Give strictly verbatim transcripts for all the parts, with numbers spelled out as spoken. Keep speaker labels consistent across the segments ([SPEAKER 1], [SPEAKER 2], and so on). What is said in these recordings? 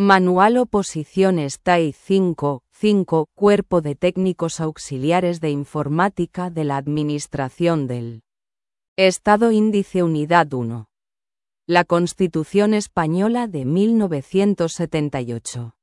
[SPEAKER 1] Manual Oposiciones T A I cinco, cinco, Cuerpo de Técnicos Auxiliares de Informática de la Administración del Estado. Índice Unidad uno. La Constitución Española de mil novecientos setenta y ocho.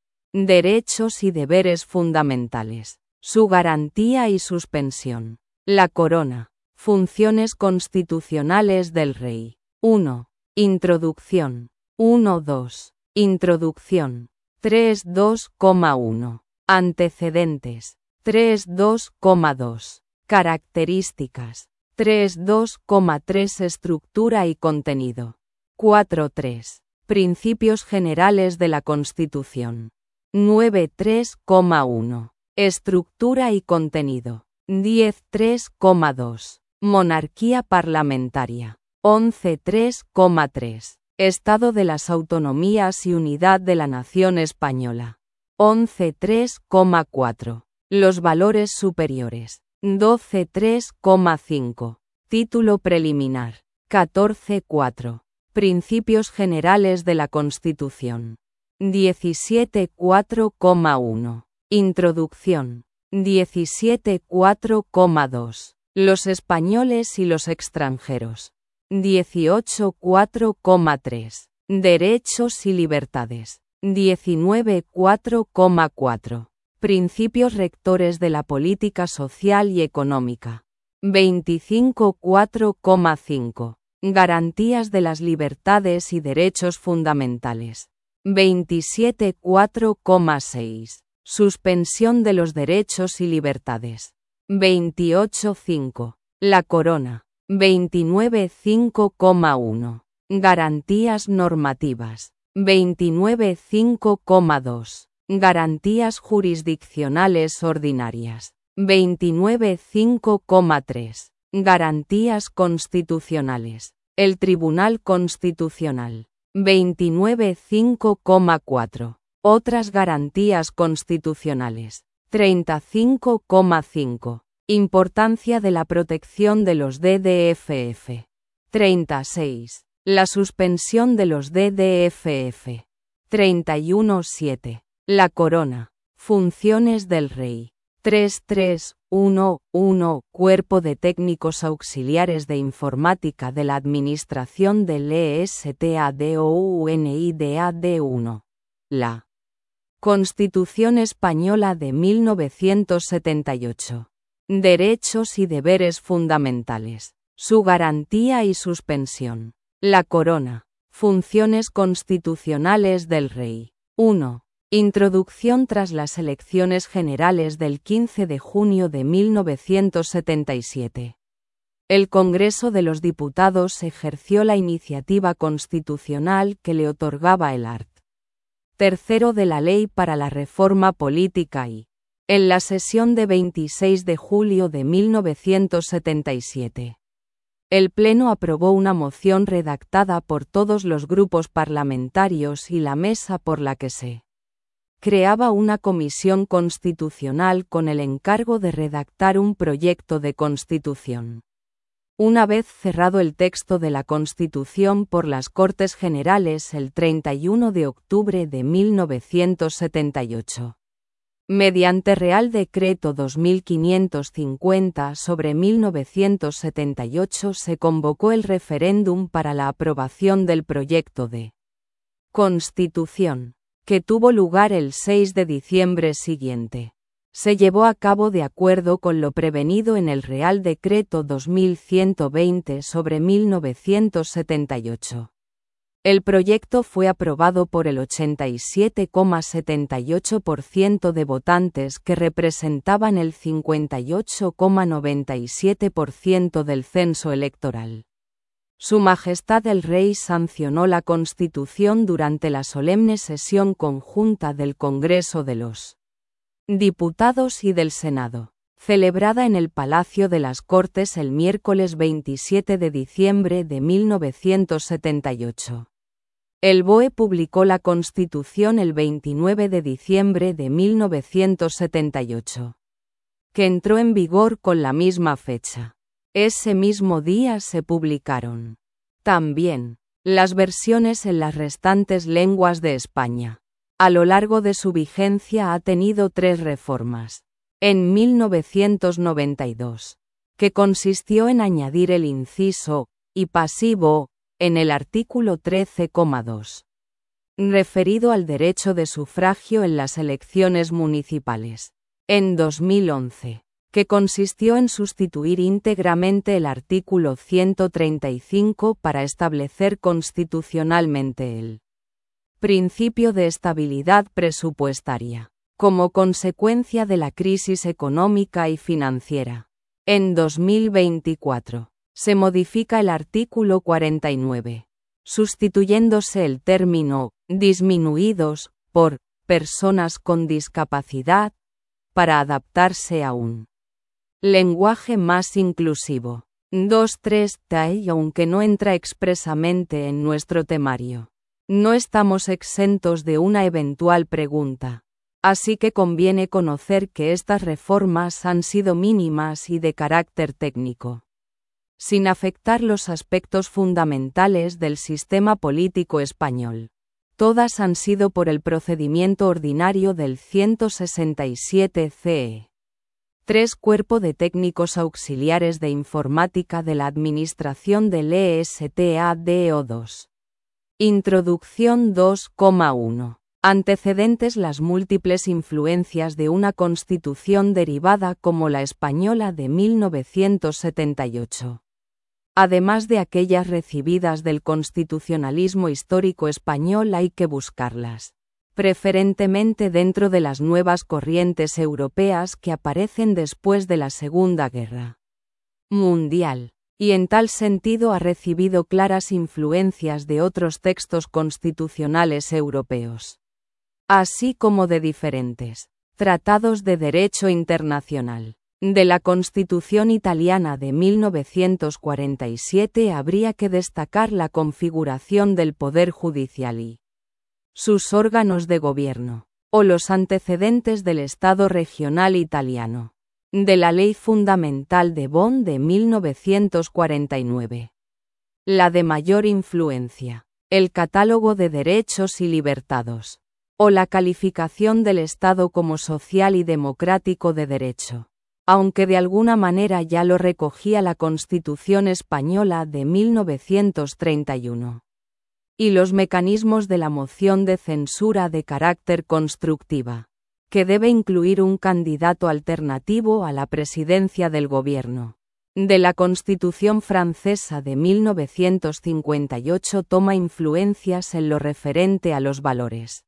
[SPEAKER 1] Derechos y deberes fundamentales. Su garantía y suspensión. La Corona. Funciones constitucionales del Rey. uno. Introducción. uno punto dos. Introducción. tres punto dos punto uno. Antecedentes. tres punto dos punto dos. Características. tres punto dos punto tres. Estructura y contenido. cuatro punto tres. Principios generales de la Constitución. nueve punto tres punto uno. Estructura y contenido. diez punto tres punto dos. Monarquía parlamentaria. once punto tres punto tres. Estado de las Autonomías y Unidad de la Nación Española. once punto tres punto cuatro. Los valores superiores. doce punto tres punto cinco. Título preliminar. catorce punto cuatro. Principios generales de la Constitución. diecisiete punto cuatro punto uno. Introducción. diecisiete punto cuatro punto dos. Los españoles y los extranjeros. dieciocho punto cuatro punto tres. Derechos y libertades. diecinueve punto cuatro punto cuatro. Principios rectores de la política social y económica. veinticinco punto cuatro punto cinco. Garantías de las libertades y derechos fundamentales. veintisiete punto cuatro punto seis. Suspensión de los derechos y libertades. veintiocho punto cinco. La Corona. veintinueve punto cinco punto uno. Garantías normativas. veintinueve punto cinco punto dos. Garantías jurisdiccionales ordinarias. veintinueve punto cinco punto tres. Garantías constitucionales. El Tribunal Constitucional. veintinueve punto cinco punto cuatro. Otras garantías constitucionales. treinta y cinco punto cinco. Importancia de la protección de los D D F F. treinta y seis. La suspensión de los D D F F. treinta y uno punto siete. La Corona. Funciones del Rey. treinta y tres punto uno. Cuerpo de Técnicos Auxiliares de Informática de la Administración del Estado. uno. La Constitución Española de mil novecientos setenta y ocho. Derechos y deberes fundamentales. Su garantía y suspensión. La Corona. Funciones constitucionales del Rey. uno. Introducción. Tras las elecciones generales del quince de junio de mil novecientos setenta y siete. El Congreso de los Diputados ejerció la iniciativa constitucional que le otorgaba el art. Tercero de la Ley para la Reforma Política y, en la sesión de veintiséis de julio de mil novecientos setenta y siete, el Pleno aprobó una moción redactada por todos los grupos parlamentarios y la mesa por la que se creaba una comisión constitucional con el encargo de redactar un proyecto de constitución. Una vez cerrado el texto de la Constitución por las Cortes Generales el treinta y uno de octubre de mil novecientos setenta y ocho. Mediante Real Decreto dos mil quinientos cincuenta sobre mil novecientos setenta y ocho se convocó el referéndum para la aprobación del proyecto de Constitución, que tuvo lugar el seis de diciembre siguiente. Se llevó a cabo de acuerdo con lo prevenido en el Real Decreto dos mil ciento veinte sobre mil novecientos setenta y ocho. El proyecto fue aprobado por el ochenta y siete coma setenta y ocho por ciento de votantes que representaban el cincuenta y ocho coma noventa y siete por ciento del censo electoral. Su Majestad el Rey sancionó la Constitución durante la solemne sesión conjunta del Congreso de los Diputados y del Senado, celebrada en el Palacio de las Cortes el miércoles veintisiete de diciembre de mil novecientos setenta y ocho. El B O E publicó la Constitución el veintinueve de diciembre de mil novecientos setenta y ocho, que entró en vigor con la misma fecha. Ese mismo día se publicaron también las versiones en las restantes lenguas de España. A lo largo de su vigencia ha tenido tres reformas. En mil novecientos noventa y dos, que consistió en añadir el inciso «y pasivo» en el artículo trece coma dos. Referido al derecho de sufragio en las elecciones municipales. En dos mil once, que consistió en sustituir íntegramente el artículo ciento treinta y cinco para establecer constitucionalmente el principio de estabilidad presupuestaria, como consecuencia de la crisis económica y financiera. En dos mil veinticuatro, se modifica el artículo cuarenta y nueve, sustituyéndose el término «disminuidos» por «personas con discapacidad», para adaptarse a un lenguaje más inclusivo. dos tres T A I aunque no entra expresamente en nuestro temario. No estamos exentos de una eventual pregunta. Así que conviene conocer que estas reformas han sido mínimas y de carácter técnico, sin afectar los aspectos fundamentales del sistema político español. Todas han sido por el procedimiento ordinario del ciento sesenta y siete C E. tres Cuerpo de Técnicos Auxiliares de Informática de la Administración del Estado dos. Introducción dos coma uno. Antecedentes: las múltiples influencias de una constitución derivada como la española de mil novecientos setenta y ocho. Además de aquellas recibidas del constitucionalismo histórico español, hay que buscarlas, preferentemente dentro de las nuevas corrientes europeas que aparecen después de la Segunda Guerra Mundial, y en tal sentido ha recibido claras influencias de otros textos constitucionales europeos, así como de diferentes tratados de derecho internacional. De la Constitución italiana de mil novecientos cuarenta y siete habría que destacar la configuración del Poder Judicial y sus órganos de gobierno, o los antecedentes del Estado regional italiano. De la Ley Fundamental de Bonn de mil novecientos cuarenta y nueve. La de mayor influencia, el Catálogo de Derechos y Libertados, o la calificación del Estado como social y democrático de derecho, aunque de alguna manera ya lo recogía la Constitución española de mil novecientos treinta y uno. Y los mecanismos de la moción de censura de carácter constructiva, que debe incluir un candidato alternativo a la presidencia del gobierno. De la Constitución francesa de mil novecientos cincuenta y ocho toma influencias en lo referente a los valores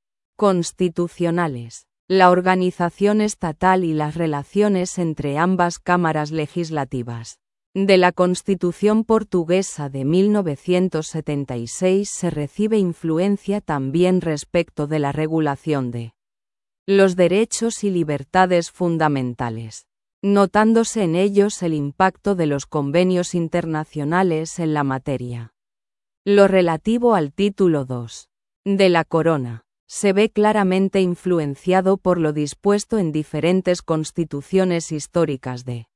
[SPEAKER 1] constitucionales, la organización estatal y las relaciones entre ambas cámaras legislativas. De la Constitución portuguesa de mil novecientos setenta y seis se recibe influencia también respecto de la regulación de los derechos y libertades fundamentales, notándose en ellos el impacto de los convenios internacionales en la materia. Lo relativo al título dos de la Corona se ve claramente influenciado por lo dispuesto en diferentes constituciones históricas de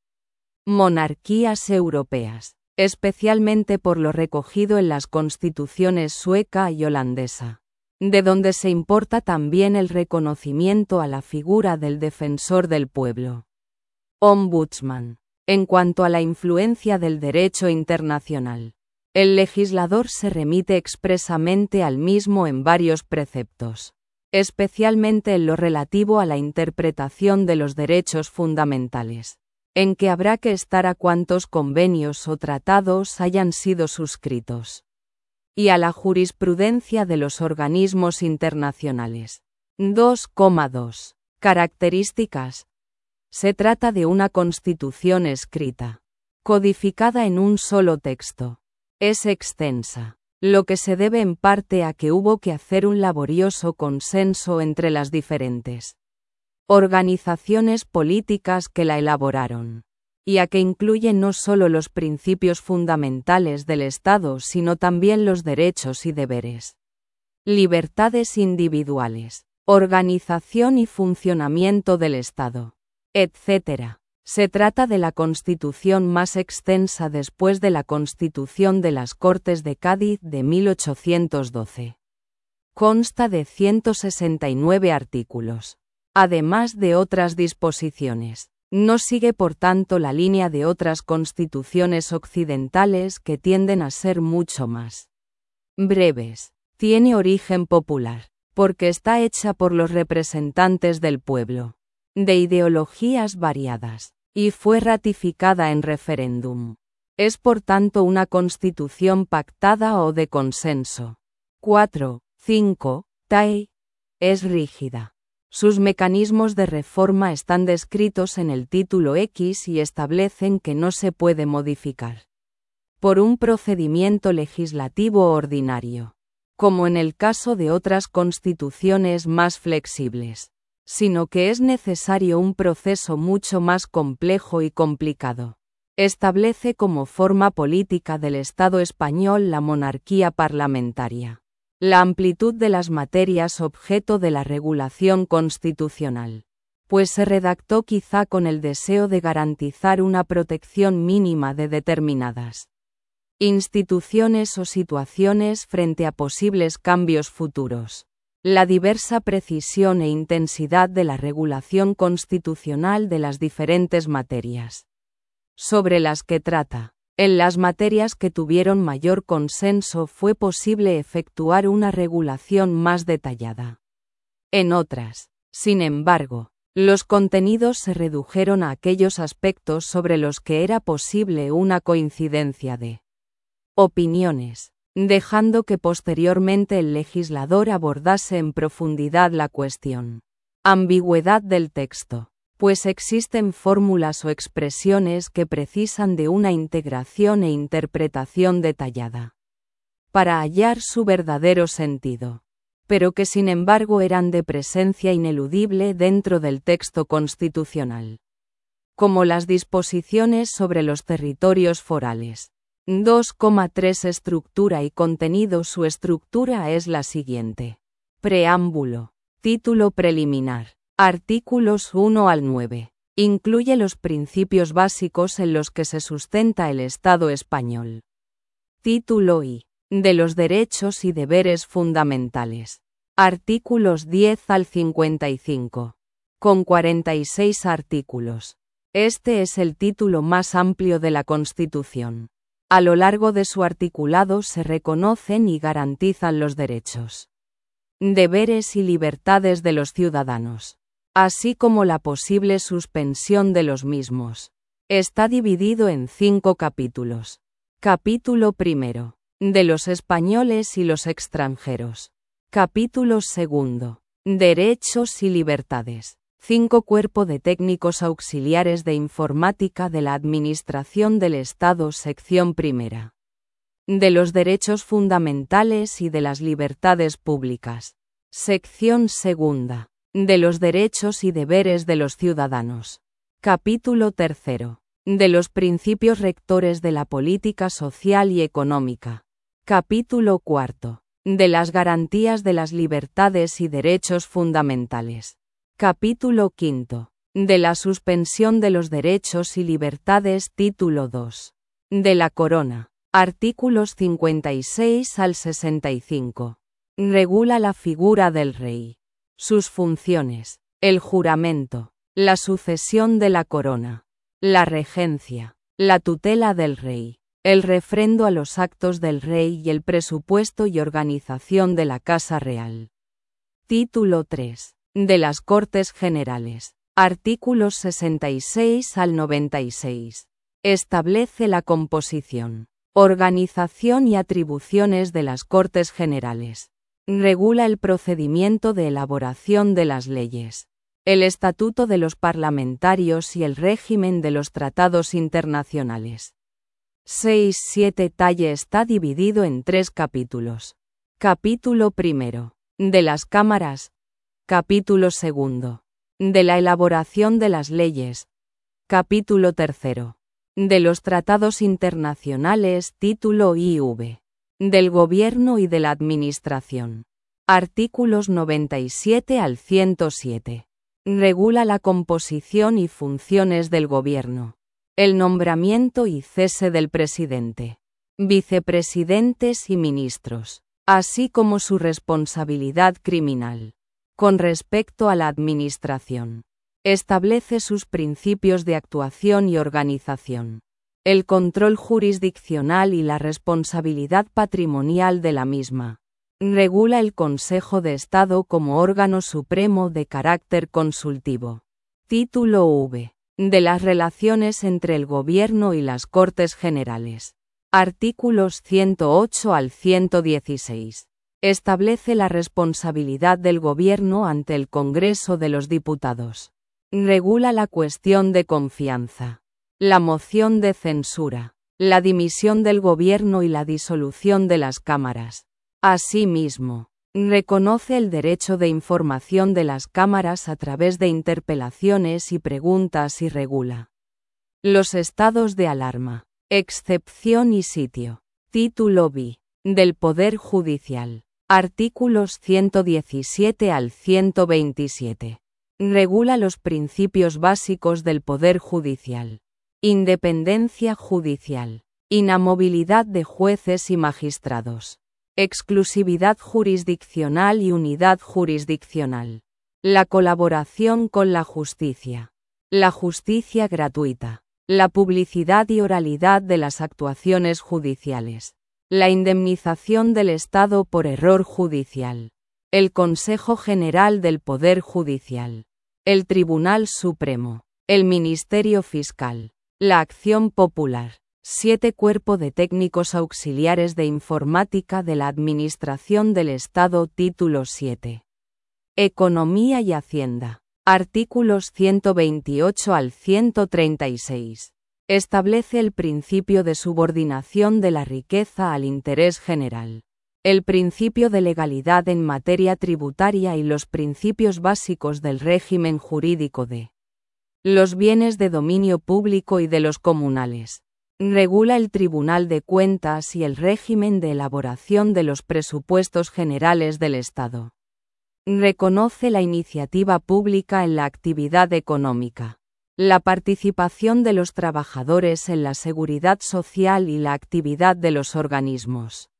[SPEAKER 1] monarquías europeas, especialmente por lo recogido en las constituciones sueca y holandesa, de donde se importa también el reconocimiento a la figura del defensor del pueblo, ombudsman. En cuanto a la influencia del derecho internacional, el legislador se remite expresamente al mismo en varios preceptos, especialmente en lo relativo a la interpretación de los derechos fundamentales, en que habrá que estar a cuantos convenios o tratados hayan sido suscritos, y a la jurisprudencia de los organismos internacionales. dos coma dos. Características. Se trata de una constitución escrita, codificada en un solo texto. Es extensa, lo que se debe en parte a que hubo que hacer un laborioso consenso entre las diferentes organizaciones políticas que la elaboraron, y a que incluye no solo los principios fundamentales del Estado sino también los derechos y deberes, libertades individuales, organización y funcionamiento del Estado, etcétera. Se trata de la constitución más extensa después de la Constitución de las Cortes de Cádiz de mil ochocientos doce. Consta de ciento sesenta y nueve artículos. Además de otras disposiciones. No sigue por tanto la línea de otras constituciones occidentales que tienden a ser mucho más breves. Tiene origen popular, porque está hecha por los representantes del pueblo, de ideologías variadas, y fue ratificada en referéndum. Es por tanto una constitución pactada o de consenso. cuatro. cinco. T A E. Es rígida. Sus mecanismos de reforma están descritos en el título X y establecen que no se puede modificar por un procedimiento legislativo ordinario, como en el caso de otras constituciones más flexibles, sino que es necesario un proceso mucho más complejo y complicado. Establece como forma política del Estado español la monarquía parlamentaria. La amplitud de las materias objeto de la regulación constitucional, pues se redactó quizá con el deseo de garantizar una protección mínima de determinadas instituciones o situaciones frente a posibles cambios futuros. La diversa precisión e intensidad de la regulación constitucional de las diferentes materias sobre las que trata. En las materias que tuvieron mayor consenso fue posible efectuar una regulación más detallada. En otras, sin embargo, los contenidos se redujeron a aquellos aspectos sobre los que era posible una coincidencia de opiniones, dejando que posteriormente el legislador abordase en profundidad la cuestión. Ambigüedad del texto. Pues existen fórmulas o expresiones que precisan de una integración e interpretación detallada para hallar su verdadero sentido, pero que sin embargo eran de presencia ineludible dentro del texto constitucional, como las disposiciones sobre los territorios forales. dos coma tres Estructura y contenido. Su estructura es la siguiente. Preámbulo. Título preliminar. Artículos uno al nueve. Incluye los principios básicos en los que se sustenta el Estado español. Título I. De los derechos y deberes fundamentales. Artículos diez al cincuenta y cinco. Con cuarenta y seis artículos. Este es el título más amplio de la Constitución. A lo largo de su articulado se reconocen y garantizan los derechos, deberes y libertades de los ciudadanos, así como la posible suspensión de los mismos. Está dividido en cinco capítulos. Capítulo primero. De los españoles y los extranjeros. Capítulo segundo. Derechos y libertades. cinco Cuerpo de técnicos auxiliares de informática de la Administración del Estado. Sección primera. De los derechos fundamentales y de las libertades públicas. Sección segunda. De los derechos y deberes de los ciudadanos. Capítulo tercero. De los principios rectores de la política social y económica. Capítulo cuarto. De las garantías de las libertades y derechos fundamentales. Capítulo quinto. De la suspensión de los derechos y libertades. Título dos. De la Corona. Artículos cincuenta y seis al sesenta y cinco. Regula la figura del rey, sus funciones, el juramento, la sucesión de la corona, la regencia, la tutela del rey, el refrendo a los actos del rey y el presupuesto y organización de la Casa Real. Título tres. De las Cortes Generales. Artículos sesenta y seis al noventa y seis. Establece la composición, organización y atribuciones de las Cortes Generales. Regula el procedimiento de elaboración de las leyes, el estatuto de los parlamentarios y el régimen de los tratados internacionales. seis siete Talle está dividido en tres capítulos. Capítulo primero. De las cámaras. Capítulo segundo. De la elaboración de las leyes. Capítulo tercero. De los tratados internacionales. Título I V. Del gobierno y de la administración. Artículos noventa y siete al ciento siete. Regula la composición y funciones del gobierno, el nombramiento y cese del presidente, vicepresidentes y ministros, así como su responsabilidad criminal. Con respecto a la administración, establece sus principios de actuación y organización, el control jurisdiccional y la responsabilidad patrimonial de la misma. Regula el Consejo de Estado como órgano supremo de carácter consultivo. Título V. De las relaciones entre el Gobierno y las Cortes Generales. Artículos ciento ocho al ciento dieciséis. Establece la responsabilidad del Gobierno ante el Congreso de los Diputados. Regula la cuestión de confianza, la moción de censura, la dimisión del Gobierno y la disolución de las cámaras. Asimismo, reconoce el derecho de información de las cámaras a través de interpelaciones y preguntas y regula los estados de alarma, excepción y sitio. Título B. Del Poder Judicial. Artículos ciento diecisiete al ciento veintisiete. Regula los principios básicos del Poder Judicial. Independencia judicial. Inamovilidad de jueces y magistrados. Exclusividad jurisdiccional y unidad jurisdiccional. La colaboración con la justicia. La justicia gratuita. La publicidad y oralidad de las actuaciones judiciales. La indemnización del Estado por error judicial. El Consejo General del Poder Judicial. El Tribunal Supremo. El Ministerio Fiscal. La acción popular. siete Cuerpo de Técnicos Auxiliares de Informática de la Administración del Estado. Título siete. Economía y Hacienda. Artículos ciento veintiocho al ciento treinta y seis. Establece el principio de subordinación de la riqueza al interés general, el principio de legalidad en materia tributaria y los principios básicos del régimen jurídico de los bienes de dominio público y de los comunales. Regula el Tribunal de Cuentas y el régimen de elaboración de los presupuestos generales del Estado. Reconoce la iniciativa pública en la actividad económica, la participación de los trabajadores en la seguridad social y la actividad de los organismos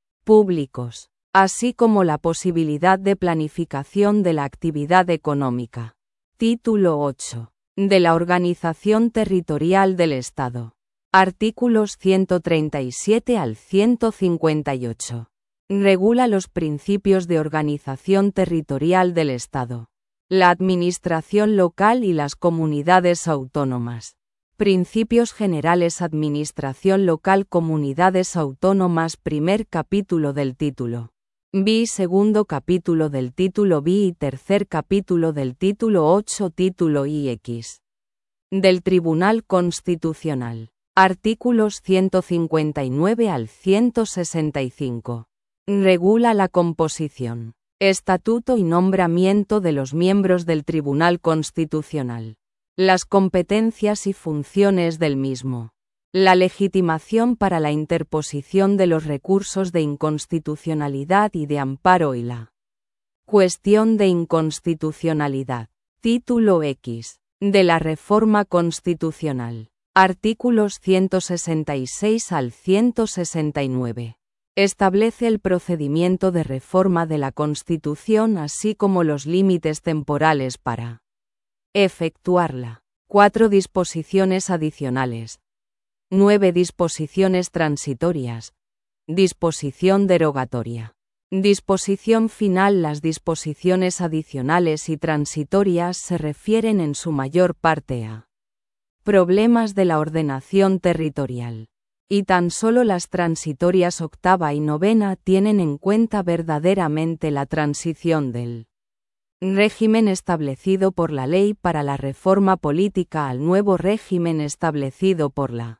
[SPEAKER 1] públicos, así como la posibilidad de planificación de la actividad económica. Título ocho. De la organización territorial del Estado. Artículos ciento treinta y siete al ciento cincuenta y ocho. Regula los principios de organización territorial del Estado, la administración local y las comunidades autónomas. Principios generales. Administración local. Comunidades autónomas. Primer capítulo del título B, segundo capítulo del título B y tercer capítulo del título ocho. Título I X. Del Tribunal Constitucional. Artículos ciento cincuenta y nueve al ciento sesenta y cinco. Regula la composición, estatuto y nombramiento de los miembros del Tribunal Constitucional, las competencias y funciones del mismo, la legitimación para la interposición de los recursos de inconstitucionalidad y de amparo y la cuestión de inconstitucionalidad. Título X. De la Reforma Constitucional. Artículos ciento sesenta y seis al ciento sesenta y nueve. Establece el procedimiento de reforma de la Constitución así como los límites temporales para efectuarla. Cuatro disposiciones adicionales. Nueve disposiciones transitorias. Disposición derogatoria. Disposición final. Las disposiciones adicionales y transitorias se refieren en su mayor parte a problemas de la ordenación territorial, y tan solo las transitorias octava y novena tienen en cuenta verdaderamente la transición del régimen establecido por la ley para la reforma política al nuevo régimen establecido por la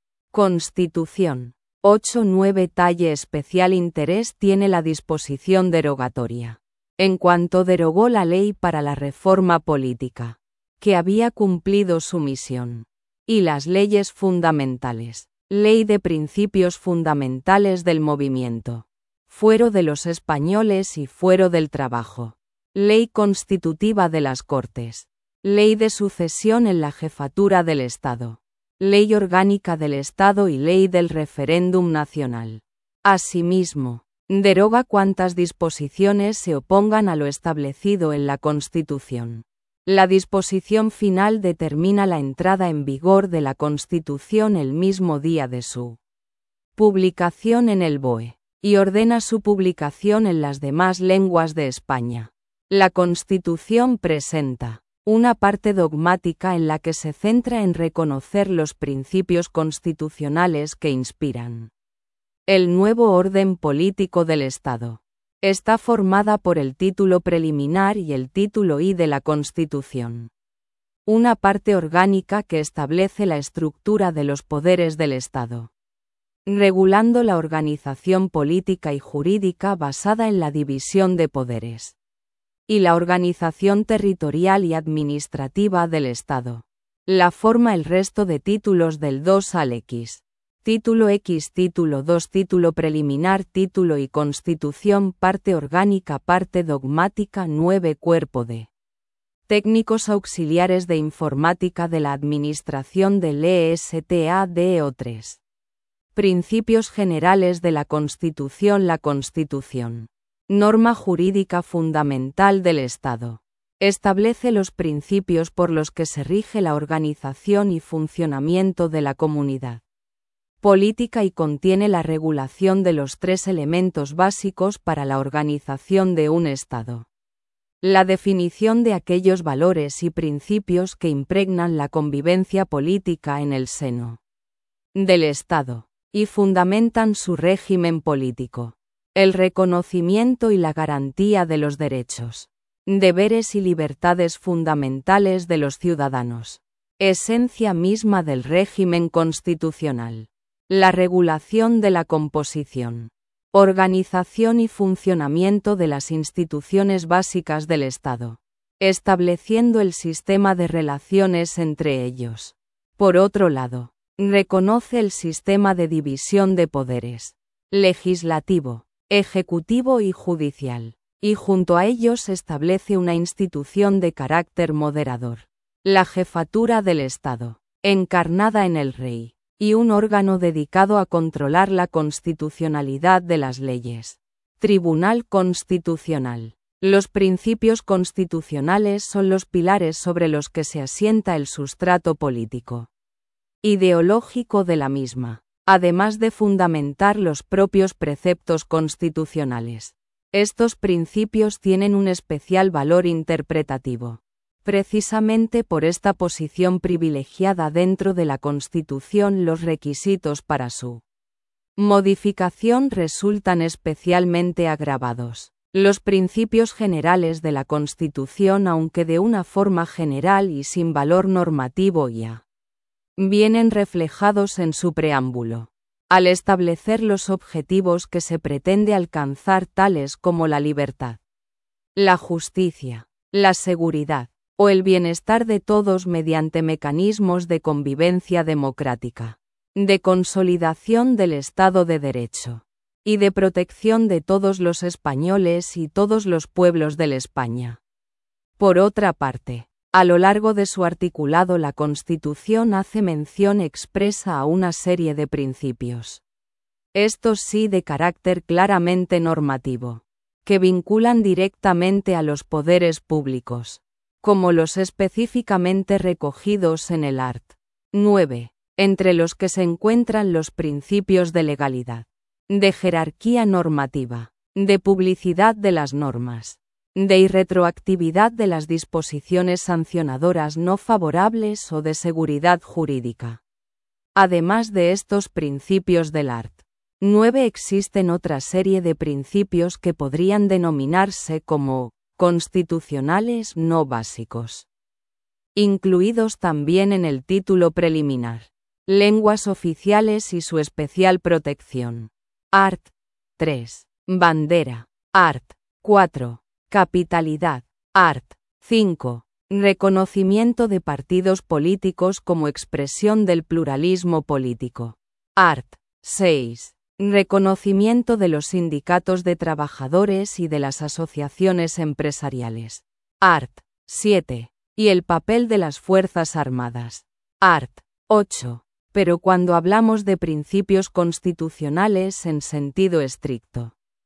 [SPEAKER 1] Constitución. ocho nueve Talle especial interés tiene la disposición derogatoria, en cuanto derogó la ley para la reforma política, que había cumplido su misión, y las leyes fundamentales, Ley de Principios Fundamentales del Movimiento, Fuero de los Españoles y Fuero del Trabajo, Ley Constitutiva de las Cortes, Ley de Sucesión en la Jefatura del Estado, Ley Orgánica del Estado y Ley del Referéndum Nacional. Asimismo, Deroga cuantas disposiciones se opongan a lo establecido en la Constitución. La disposición final determina la entrada en vigor de la Constitución el mismo día de su publicación en el B O E, y ordena su publicación en las demás lenguas de España. La Constitución presenta una parte dogmática en la que se centra en reconocer los principios constitucionales que inspiran el nuevo orden político del Estado. Está formada por el título preliminar y el título I de la Constitución. Una parte orgánica que establece la estructura de los poderes del Estado, regulando la organización política y jurídica basada en la división de poderes, y la organización territorial y administrativa del Estado. La forma el resto de títulos del dos al X. Título X, Título dos, Título preliminar, Título y Constitución, Parte orgánica, Parte dogmática. nueve Cuerpo de técnicos auxiliares de informática de la Administración del Estado. tres Principios generales de la Constitución. La Constitución, norma jurídica fundamental del Estado, establece los principios por los que se rige la organización y funcionamiento de la comunidad política y contiene la regulación de los tres elementos básicos para la organización de un Estado. La definición de aquellos valores y principios que impregnan la convivencia política en el seno del Estado, y fundamentan su régimen político. El reconocimiento y la garantía de los derechos, deberes y libertades fundamentales de los ciudadanos. Esencia misma del régimen constitucional. La regulación de la composición, organización y funcionamiento de las instituciones básicas del Estado, estableciendo el sistema de relaciones entre ellos. Por otro lado, reconoce el sistema de división de poderes, legislativo, ejecutivo y judicial, y junto a ellos establece una institución de carácter moderador, la jefatura del Estado, encarnada en el Rey, y un órgano dedicado a controlar la constitucionalidad de las leyes. Tribunal Constitucional. Los principios constitucionales son los pilares sobre los que se asienta el sustrato político, ideológico de la misma, además de fundamentar los propios preceptos constitucionales. Estos principios tienen un especial valor interpretativo. Precisamente por esta posición privilegiada dentro de la Constitución, los requisitos para su modificación resultan especialmente agravados. Los principios generales de la Constitución, aunque de una forma general y sin valor normativo ya, vienen reflejados en su preámbulo, al establecer los objetivos que se pretende alcanzar, tales como la libertad, la justicia, la seguridad, o el bienestar de todos mediante mecanismos de convivencia democrática, de consolidación del Estado de Derecho, y de protección de todos los españoles y todos los pueblos de España. Por otra parte, a lo largo de su articulado, la Constitución hace mención expresa a una serie de principios, estos sí de carácter claramente normativo, que vinculan directamente a los poderes públicos, como los específicamente recogidos en el art. nueve, entre los que se encuentran los principios de legalidad, de jerarquía normativa, de publicidad de las normas, de irretroactividad de las disposiciones sancionadoras no favorables o de seguridad jurídica. Además de estos principios del art. nueve, existen otra serie de principios que podrían denominarse como constitucionales no básicos, incluidos también en el título preliminar. Lenguas oficiales y su especial protección. Art. tres. Bandera. Art. cuatro. Capitalidad. Art. cinco. Reconocimiento de partidos políticos como expresión del pluralismo político. Art. seis. Reconocimiento de los sindicatos de trabajadores y de las asociaciones empresariales. Art. siete. Y el papel de las Fuerzas Armadas. Art. ocho. Pero cuando hablamos de principios constitucionales en sentido estricto,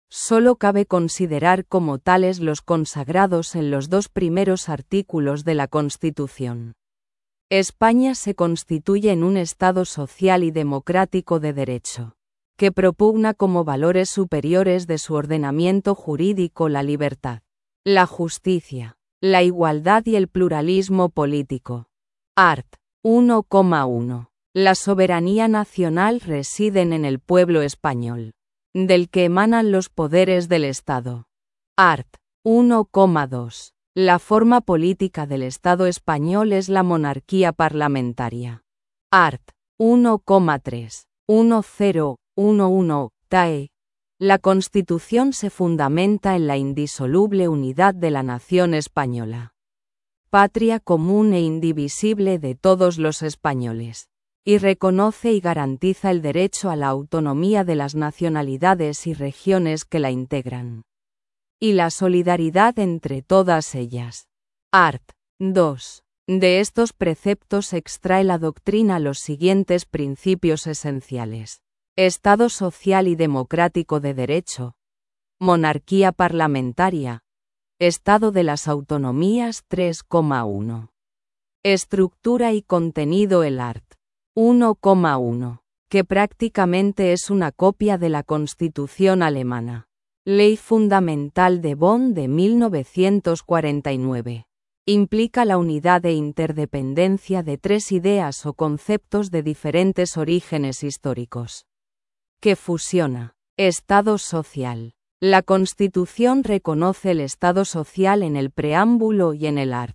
[SPEAKER 1] Solo cabe considerar como tales los consagrados en los dos primeros artículos de la Constitución. España se constituye en un Estado social y democrático de derecho, que propugna como valores superiores de su ordenamiento jurídico la libertad, la justicia, la igualdad y el pluralismo político. Art. uno coma uno. La soberanía nacional residen en el pueblo español, del que emanan los poderes del Estado. Art. uno coma dos. La forma política del Estado español es la monarquía parlamentaria. Art. uno coma tres. diez once. T A E. La Constitución se fundamenta en la indisoluble unidad de la nación española, patria común e indivisible de todos los españoles, y reconoce y garantiza el derecho a la autonomía de las nacionalidades y regiones que la integran, y la solidaridad entre todas ellas. Art. dos. De estos preceptos extrae la doctrina los siguientes principios esenciales: Estado social y democrático de derecho, monarquía parlamentaria, Estado de las autonomías. tres coma uno. Estructura y contenido. El Art. uno coma uno, que prácticamente es una copia de la Constitución alemana, Ley Fundamental de Bonn de mil novecientos cuarenta y nueve. Implica la unidad e interdependencia de tres ideas o conceptos de diferentes orígenes históricos, que fusiona. Estado social. La Constitución reconoce el Estado social en el preámbulo y en el Art.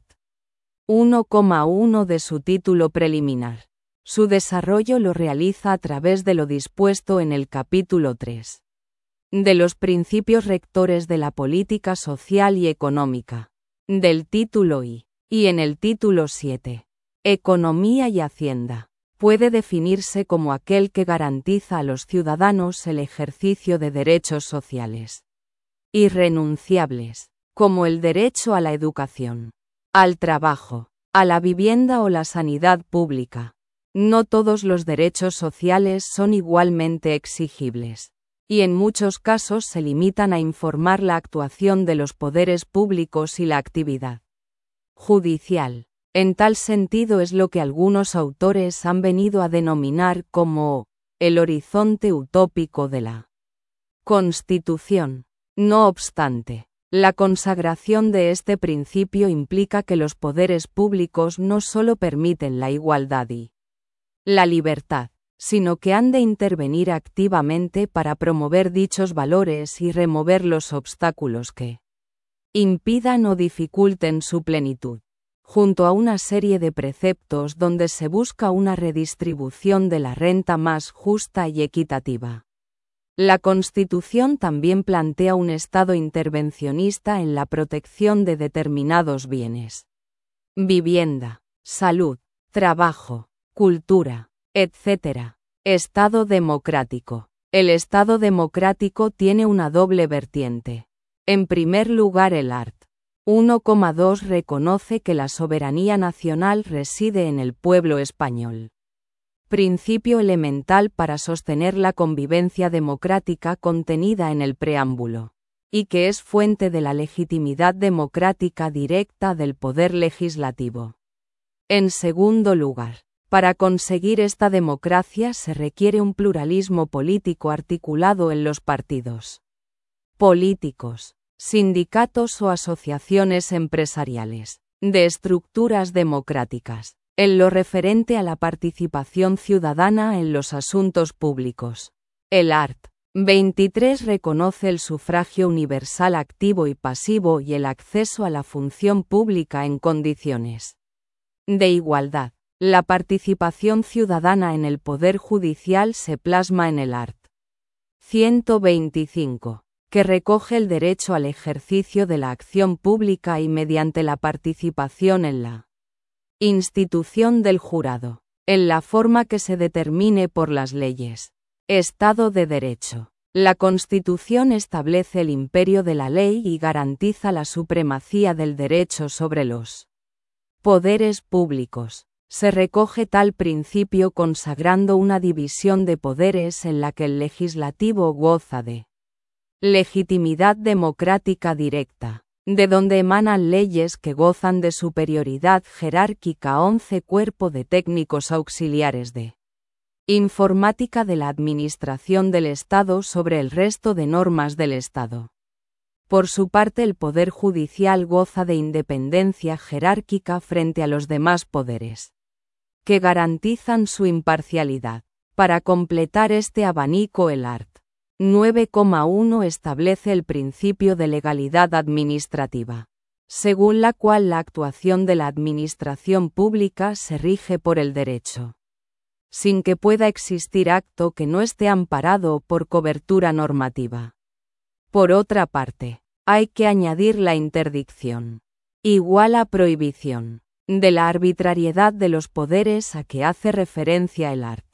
[SPEAKER 1] uno coma uno de su título preliminar. Su desarrollo lo realiza a través de lo dispuesto en el capítulo tres. De los principios rectores de la política social y económica, del título I, y en el título siete. Economía y Hacienda. Puede definirse como aquel que garantiza a los ciudadanos el ejercicio de derechos sociales irrenunciables, como el derecho a la educación, al trabajo, a la vivienda o la sanidad pública. No todos los derechos sociales son igualmente exigibles, y en muchos casos se limitan a informar la actuación de los poderes públicos y la actividad judicial. En tal sentido es lo que algunos autores han venido a denominar como el horizonte utópico de la Constitución. No obstante, la consagración de este principio implica que los poderes públicos no solo permiten la igualdad y la libertad, sino que han de intervenir activamente para promover dichos valores y remover los obstáculos que impidan o dificulten su plenitud, junto a una serie de preceptos donde se busca una redistribución de la renta más justa y equitativa. La Constitución también plantea un Estado intervencionista en la protección de determinados bienes: vivienda, salud, trabajo, cultura, etcétera. Estado democrático. El Estado democrático tiene una doble vertiente. En primer lugar, el Art. uno coma dos reconoce que la soberanía nacional reside en el pueblo español, principio elemental para sostener la convivencia democrática contenida en el preámbulo, y que es fuente de la legitimidad democrática directa del poder legislativo. En segundo lugar, para conseguir esta democracia se requiere un pluralismo político articulado en los partidos políticos, sindicatos o asociaciones empresariales, de estructuras democráticas, en lo referente a la participación ciudadana en los asuntos públicos. El Art. veintitrés reconoce el sufragio universal activo y pasivo y el acceso a la función pública en condiciones de igualdad. La participación ciudadana en el poder judicial se plasma en el Art. ciento veinticinco, que recoge el derecho al ejercicio de la acción pública y mediante la participación en la institución del jurado, en la forma que se determine por las leyes. Estado de Derecho. La Constitución establece el imperio de la ley y garantiza la supremacía del derecho sobre los poderes públicos. Se recoge tal principio consagrando una división de poderes en la que el legislativo goza de Legitimidad democrática directa, de donde emanan leyes que gozan de superioridad jerárquica. once Cuerpo de técnicos auxiliares de informática de la Administración del Estado sobre el resto de normas del Estado. Por su parte, el Poder Judicial goza de independencia jerárquica frente a los demás poderes, que garantizan su imparcialidad. Para completar este abanico, el art. nueve coma uno establece el principio de legalidad administrativa, según la cual la actuación de la administración pública se rige por el derecho, sin que pueda existir acto que no esté amparado por cobertura normativa. Por otra parte, hay que añadir la interdicción, igual a prohibición, de la arbitrariedad de los poderes a que hace referencia el art.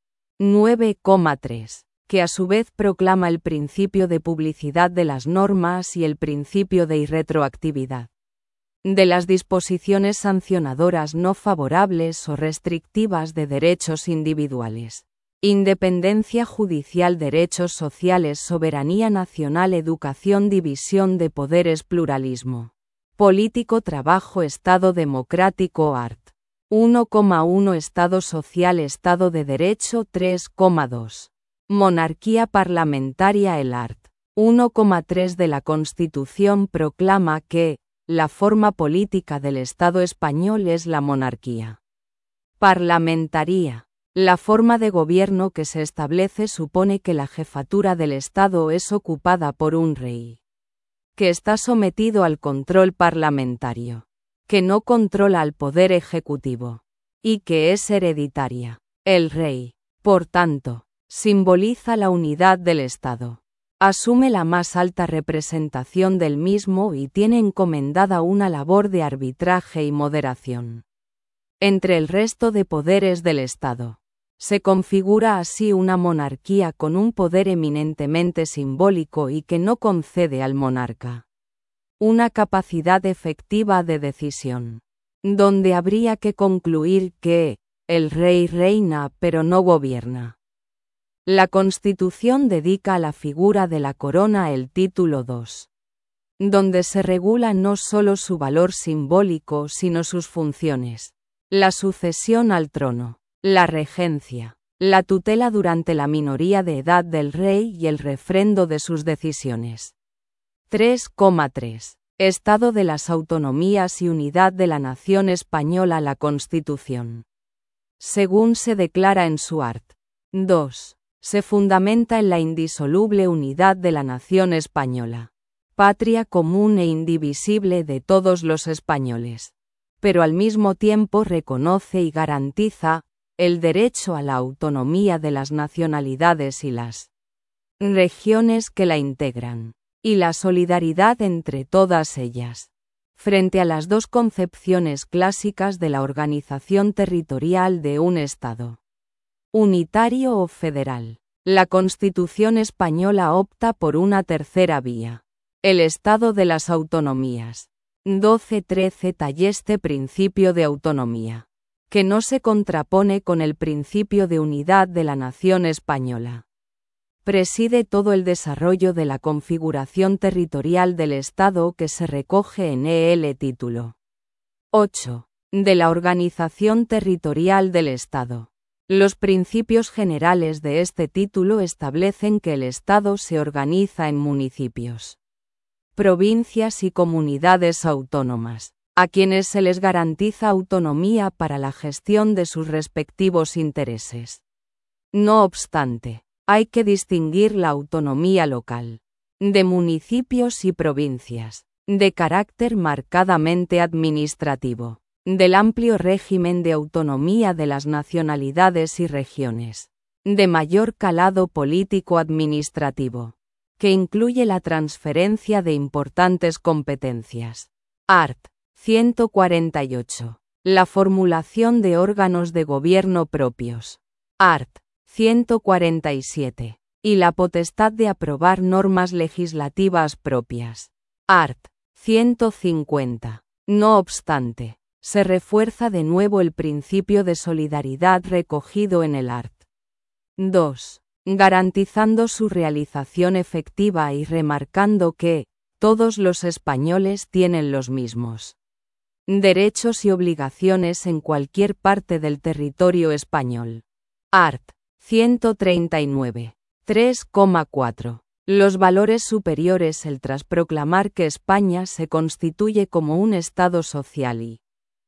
[SPEAKER 1] nueve coma tres, que a su vez proclama el principio de publicidad de las normas y el principio de irretroactividad de las disposiciones sancionadoras no favorables o restrictivas de derechos individuales. Independencia judicial, derechos sociales, soberanía nacional, educación, división de poderes, pluralismo político, trabajo, Estado democrático, art. uno coma uno Estado social, Estado de Derecho. tres coma dos Monarquía parlamentaria. El art. uno coma tres de la Constitución proclama que la forma política del Estado español es la monarquía parlamentaria. La forma de gobierno que se establece supone que la jefatura del Estado es ocupada por un rey, que está sometido al control parlamentario, que no controla al poder ejecutivo, y que es hereditaria. El rey, por tanto, simboliza la unidad del Estado, asume la más alta representación del mismo y tiene encomendada una labor de arbitraje y moderación entre el resto de poderes del Estado. Se configura así una monarquía con un poder eminentemente simbólico y que no concede al monarca una capacidad efectiva de decisión, donde habría que concluir que el rey reina pero no gobierna. La Constitución dedica a la figura de la corona el título dos, donde se regula no solo su valor simbólico sino sus funciones: la sucesión al trono, la regencia, la tutela durante la minoría de edad del rey y el refrendo de sus decisiones. tres coma tres Estado de las autonomías y unidad de la nación española. La Constitución, según se declara en su art. dos, se fundamenta en la indisoluble unidad de la nación española, patria común e indivisible de todos los españoles, pero al mismo tiempo reconoce y garantiza el derecho a la autonomía de las nacionalidades y las regiones que la integran, y la solidaridad entre todas ellas. Frente a las dos concepciones clásicas de la organización territorial de un Estado, unitario o federal, la Constitución española opta por una tercera vía: el Estado de las autonomías. doce trece Talla este principio de autonomía, que no se contrapone con el principio de unidad de la nación española. Preside todo el desarrollo de la configuración territorial del Estado que se recoge en el título ocho de la Organización Territorial del Estado. Los principios generales de este título establecen que el Estado se organiza en municipios, provincias y comunidades autónomas, a quienes se les garantiza autonomía para la gestión de sus respectivos intereses. No obstante, hay que distinguir la autonomía local, de municipios y provincias, de carácter marcadamente administrativo, del amplio régimen de autonomía de las nacionalidades y regiones, de mayor calado político-administrativo, que incluye la transferencia de importantes competencias. art. ciento cuarenta y ocho. La formulación de órganos de gobierno propios. art. ciento cuarenta y siete. Y la potestad de aprobar normas legislativas propias. art. ciento cincuenta. No obstante, se refuerza de nuevo el principio de solidaridad recogido en el art. dos. garantizando su realización efectiva y remarcando que todos los españoles tienen los mismos derechos y obligaciones en cualquier parte del territorio español. Art. ciento treinta y nueve. tres coma cuatro. Los valores superiores. El tras proclamar que España se constituye como un Estado social y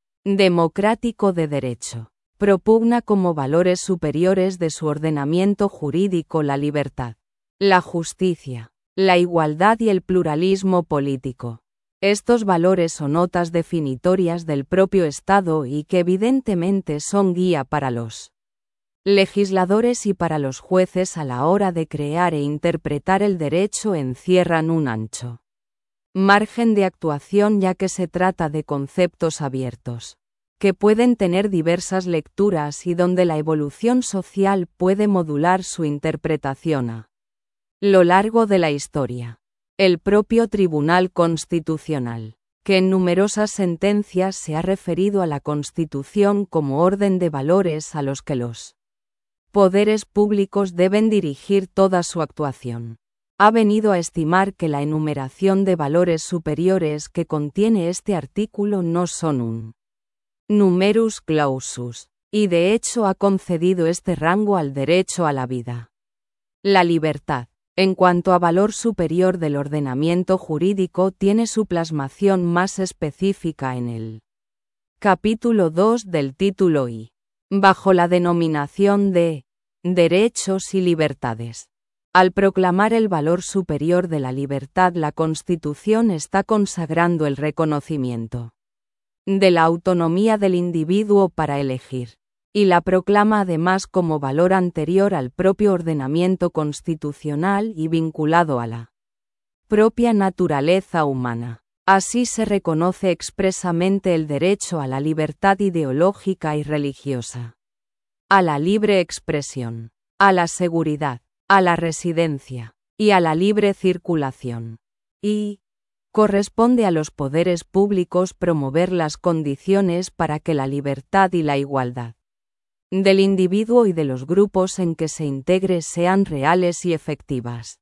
[SPEAKER 1] democrático de derecho, propugna como valores superiores de su ordenamiento jurídico la libertad, la justicia, la igualdad y el pluralismo político. Estos valores son notas definitorias del propio Estado y que evidentemente son guía para los legisladores y para los jueces a la hora de crear e interpretar el derecho. Encierran un ancho margen de actuación ya que se trata de conceptos abiertos, que pueden tener diversas lecturas y donde la evolución social puede modular su interpretación a lo largo de la historia. El propio Tribunal Constitucional, que en numerosas sentencias se ha referido a la Constitución como orden de valores a los que los poderes públicos deben dirigir toda su actuación, ha venido a estimar que la enumeración de valores superiores que contiene este artículo no son un numerus clausus, y de hecho ha concedido este rango al derecho a la vida. La libertad, en cuanto a valor superior del ordenamiento jurídico, tiene su plasmación más específica en el capítulo dos del título I, bajo la denominación de derechos y libertades. Al proclamar el valor superior de la libertad, la Constitución está consagrando el reconocimiento de la autonomía del individuo para elegir, y la proclama además como valor anterior al propio ordenamiento constitucional y vinculado a la propia naturaleza humana. Así se reconoce expresamente el derecho a la libertad ideológica y religiosa, a la libre expresión, a la seguridad, a la residencia, y a la libre circulación. Y corresponde a los poderes públicos promover las condiciones para que la libertad y la igualdad del individuo y de los grupos en que se integre sean reales y efectivas.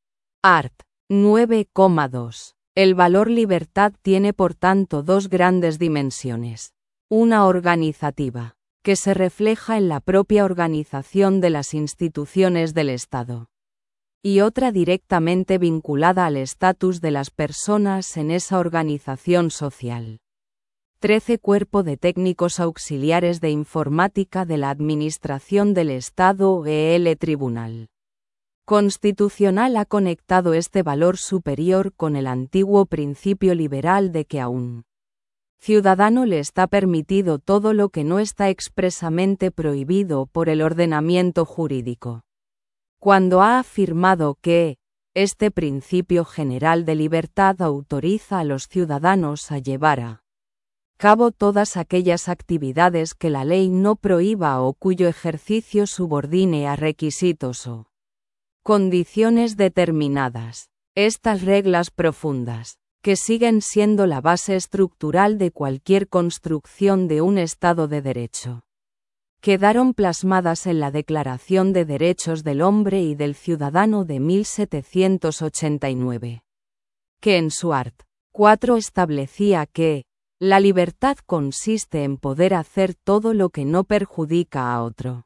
[SPEAKER 1] Art. nueve coma dos. El valor libertad tiene por tanto dos grandes dimensiones. Una organizativa, que se refleja en la propia organización de las instituciones del Estado, y otra directamente vinculada al estatus de las personas en esa organización social. trece Cuerpo de Técnicos Auxiliares de Informática de la Administración del Estado. El Tribunal Constitucional ha conectado este valor superior con el antiguo principio liberal de que a un ciudadano le está permitido todo lo que no está expresamente prohibido por el ordenamiento jurídico. Cuando ha afirmado que este principio general de libertad autoriza a los ciudadanos a llevar a cabo todas aquellas actividades que la ley no prohíba o cuyo ejercicio subordine a requisitos o condiciones determinadas. Estas reglas profundas, que siguen siendo la base estructural de cualquier construcción de un Estado de Derecho, quedaron plasmadas en la Declaración de Derechos del Hombre y del Ciudadano de mil setecientos ochenta y nueve, que en su art. cuatro establecía que la libertad consiste en poder hacer todo lo que no perjudica a otro.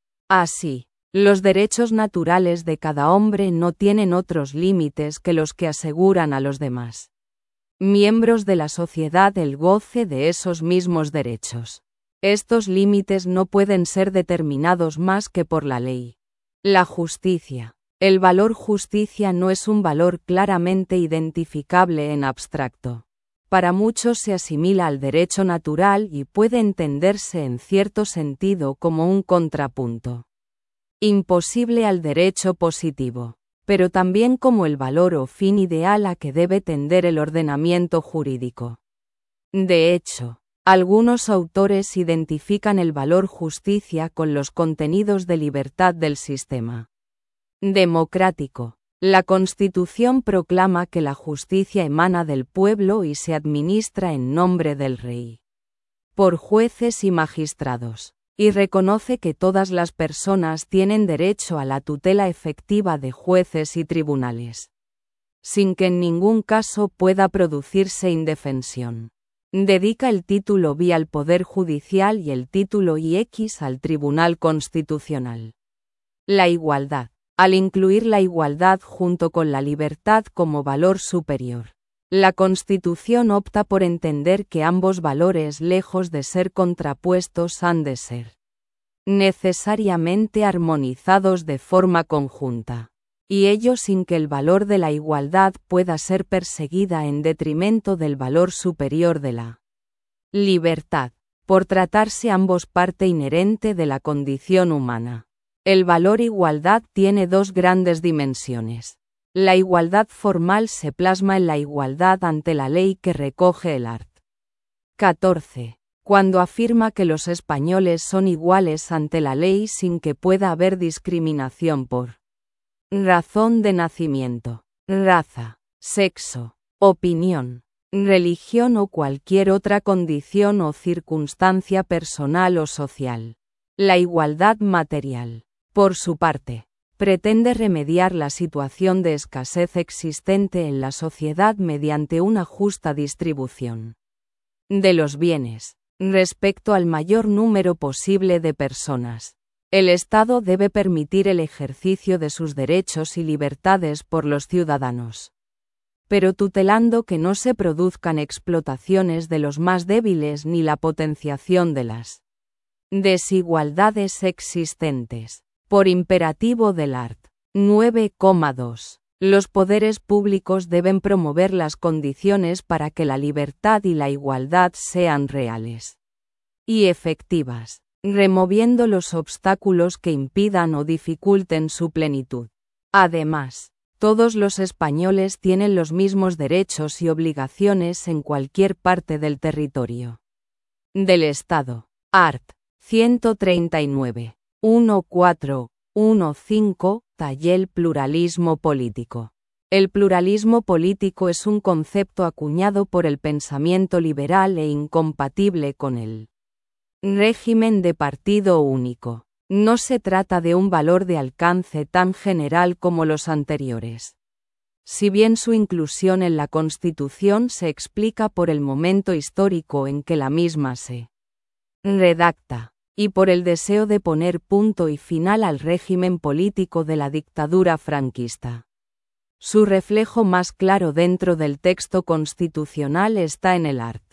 [SPEAKER 1] Así, los derechos naturales de cada hombre no tienen otros límites que los que aseguran a los demás miembros de la sociedad el goce de esos mismos derechos. Estos límites no pueden ser determinados más que por la ley. La justicia. El valor justicia no es un valor claramente identificable en abstracto. Para muchos se asimila al derecho natural y puede entenderse en cierto sentido como un contrapunto imposible al derecho positivo, pero también como el valor o fin ideal a que debe tender el ordenamiento jurídico. De hecho, algunos autores identifican el valor justicia con los contenidos de libertad del sistema democrático. La Constitución proclama que la justicia emana del pueblo y se administra en nombre del rey, por jueces y magistrados, y reconoce que todas las personas tienen derecho a la tutela efectiva de jueces y tribunales, sin que en ningún caso pueda producirse indefensión. Dedica el título B al Poder Judicial y el título I X al Tribunal Constitucional. La igualdad. Al incluir la igualdad junto con la libertad como valor superior, la Constitución opta por entender que ambos valores, lejos de ser contrapuestos, han de ser necesariamente armonizados de forma conjunta, y ello sin que el valor de la igualdad pueda ser perseguida en detrimento del valor superior de la libertad, por tratarse ambos parte inherente de la condición humana. El valor igualdad tiene dos grandes dimensiones. La igualdad formal se plasma en la igualdad ante la ley que recoge el art. catorce. Cuando afirma que los españoles son iguales ante la ley sin que pueda haber discriminación por razón de nacimiento, raza, sexo, opinión, religión o cualquier otra condición o circunstancia personal o social. La igualdad material, por su parte, pretende remediar la situación de escasez existente en la sociedad mediante una justa distribución de los bienes, respecto al mayor número posible de personas. El Estado debe permitir el ejercicio de sus derechos y libertades por los ciudadanos, pero tutelando que no se produzcan explotaciones de los más débiles ni la potenciación de las desigualdades existentes. Por imperativo del art. nueve coma dos. Los poderes públicos deben promover las condiciones para que la libertad y la igualdad sean reales y efectivas, removiendo los obstáculos que impidan o dificulten su plenitud. Además, todos los españoles tienen los mismos derechos y obligaciones en cualquier parte del territorio del Estado. Art. ciento treinta y nueve. uno cuatro, uno cinco, Tallel pluralismo político. El pluralismo político es un concepto acuñado por el pensamiento liberal e incompatible con el régimen de partido único. No se trata de un valor de alcance tan general como los anteriores. Si bien su inclusión en la Constitución se explica por el momento histórico en que la misma se redacta, y por el deseo de poner punto y final al régimen político de la dictadura franquista. Su reflejo más claro dentro del texto constitucional está en el art.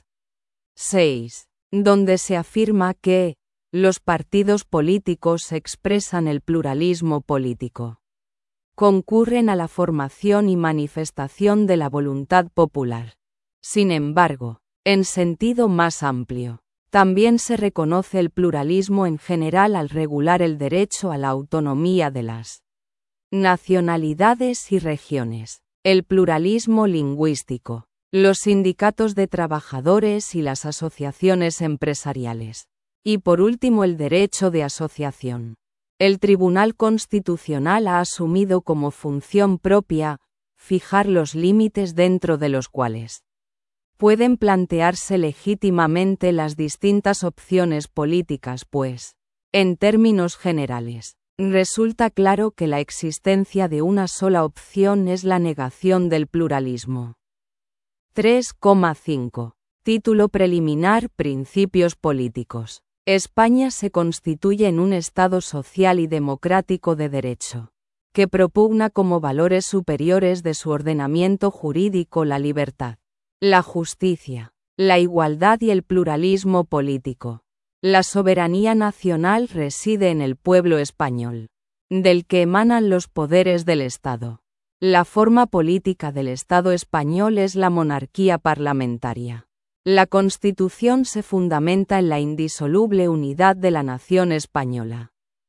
[SPEAKER 1] seis, donde se afirma que los partidos políticos expresan el pluralismo político. Concurren a la formación y manifestación de la voluntad popular. Sin embargo, en sentido más amplio, también se reconoce el pluralismo en general al regular el derecho a la autonomía de las nacionalidades y regiones, el pluralismo lingüístico, los sindicatos de trabajadores y las asociaciones empresariales, y por último el derecho de asociación. El Tribunal Constitucional ha asumido como función propia fijar los límites dentro de los cuales pueden plantearse legítimamente las distintas opciones políticas, pues, en términos generales, resulta claro que la existencia de una sola opción es la negación del pluralismo. tres coma cinco. Título preliminar: Principios políticos. España se constituye en un Estado social y democrático de derecho, que propugna como valores superiores de su ordenamiento jurídico la libertad, la justicia, la igualdad y el pluralismo político. La soberanía nacional reside en el pueblo español, del que emanan los poderes del Estado. La forma política del Estado español es la monarquía parlamentaria. La Constitución se fundamenta en la indisoluble unidad de la nación española,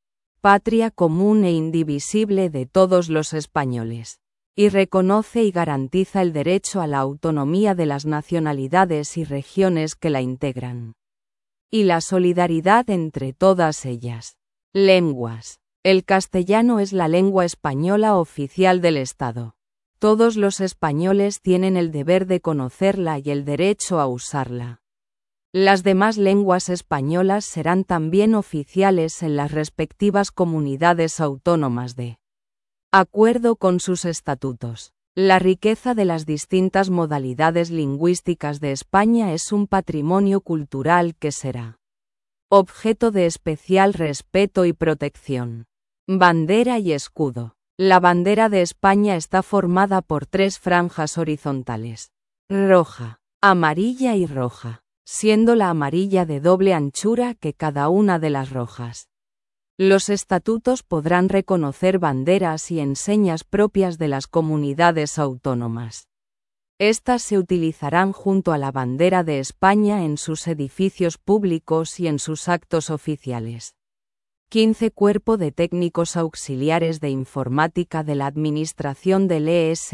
[SPEAKER 1] patria común e indivisible de todos los españoles, y reconoce y garantiza el derecho a la autonomía de las nacionalidades y regiones que la integran, y la solidaridad entre todas ellas. Lenguas. El castellano es la lengua española oficial del Estado. Todos los españoles tienen el deber de conocerla y el derecho a usarla. Las demás lenguas españolas serán también oficiales en las respectivas comunidades autónomas de acuerdo con sus estatutos. La riqueza de las distintas modalidades lingüísticas de España es un patrimonio cultural que será objeto de especial respeto y protección. Bandera y escudo. La bandera de España está formada por tres franjas horizontales: roja, amarilla y roja, siendo la amarilla de doble anchura que cada una de las rojas. Los estatutos podrán reconocer banderas y enseñas propias de las comunidades autónomas. Estas se utilizarán junto a la bandera de España en sus edificios públicos y en sus actos oficiales. quince Cuerpo de Técnicos Auxiliares de Informática de la Administración del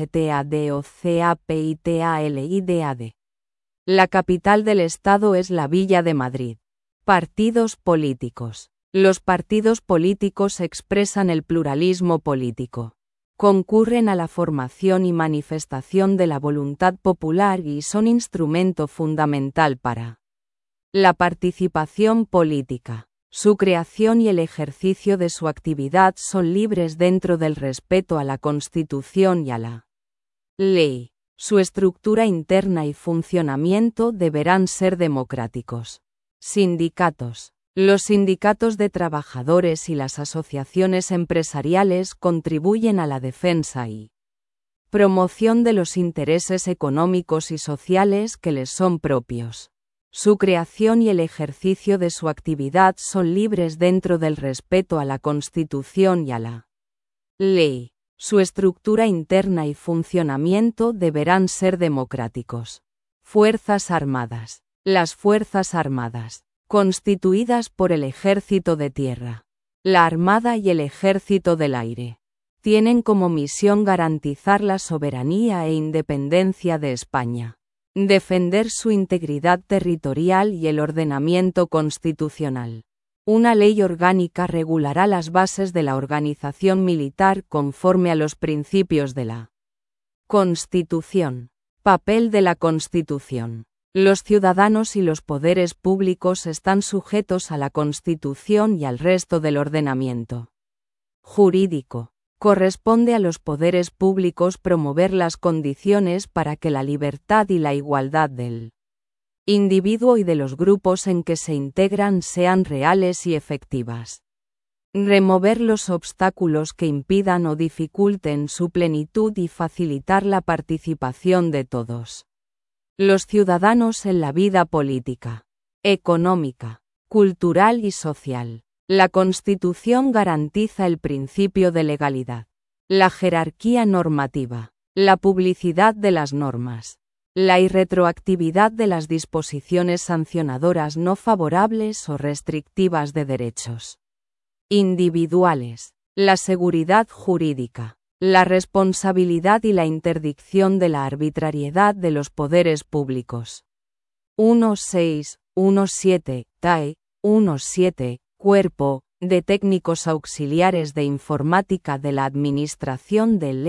[SPEAKER 1] Estado. La capital del Estado es la Villa de Madrid. Partidos políticos. Los partidos políticos expresan el pluralismo político. Concurren a la formación y manifestación de la voluntad popular y son instrumento fundamental para la participación política. Su creación y el ejercicio de su actividad son libres dentro del respeto a la Constitución y a la ley. Su estructura interna y funcionamiento deberán ser democráticos. Sindicatos. Los sindicatos de trabajadores y las asociaciones empresariales contribuyen a la defensa y promoción de los intereses económicos y sociales que les son propios. Su creación y el ejercicio de su actividad son libres dentro del respeto a la Constitución y a la ley. Su estructura interna y funcionamiento deberán ser democráticos. Fuerzas Armadas. Las Fuerzas Armadas, constituidas por el Ejército de Tierra, la Armada y el Ejército del Aire, tienen como misión garantizar la soberanía e independencia de España, defender su integridad territorial y el ordenamiento constitucional. Una ley orgánica regulará las bases de la organización militar conforme a los principios de la Constitución. Papel de la Constitución. Los ciudadanos y los poderes públicos están sujetos a la Constitución y al resto del ordenamiento jurídico. Corresponde a los poderes públicos promover las condiciones para que la libertad y la igualdad del individuo y de los grupos en que se integran sean reales y efectivas. Remover los obstáculos que impidan o dificulten su plenitud y facilitar la participación de todos los ciudadanos en la vida política, económica, cultural y social. La Constitución garantiza el principio de legalidad, la jerarquía normativa, la publicidad de las normas, la irretroactividad de las disposiciones sancionadoras no favorables o restrictivas de derechos individuales, la seguridad jurídica, la responsabilidad y la interdicción de la arbitrariedad de los poderes públicos. uno seis, uno siete, T A E, uno siete, Cuerpo de Técnicos Auxiliares de Informática de la Administración del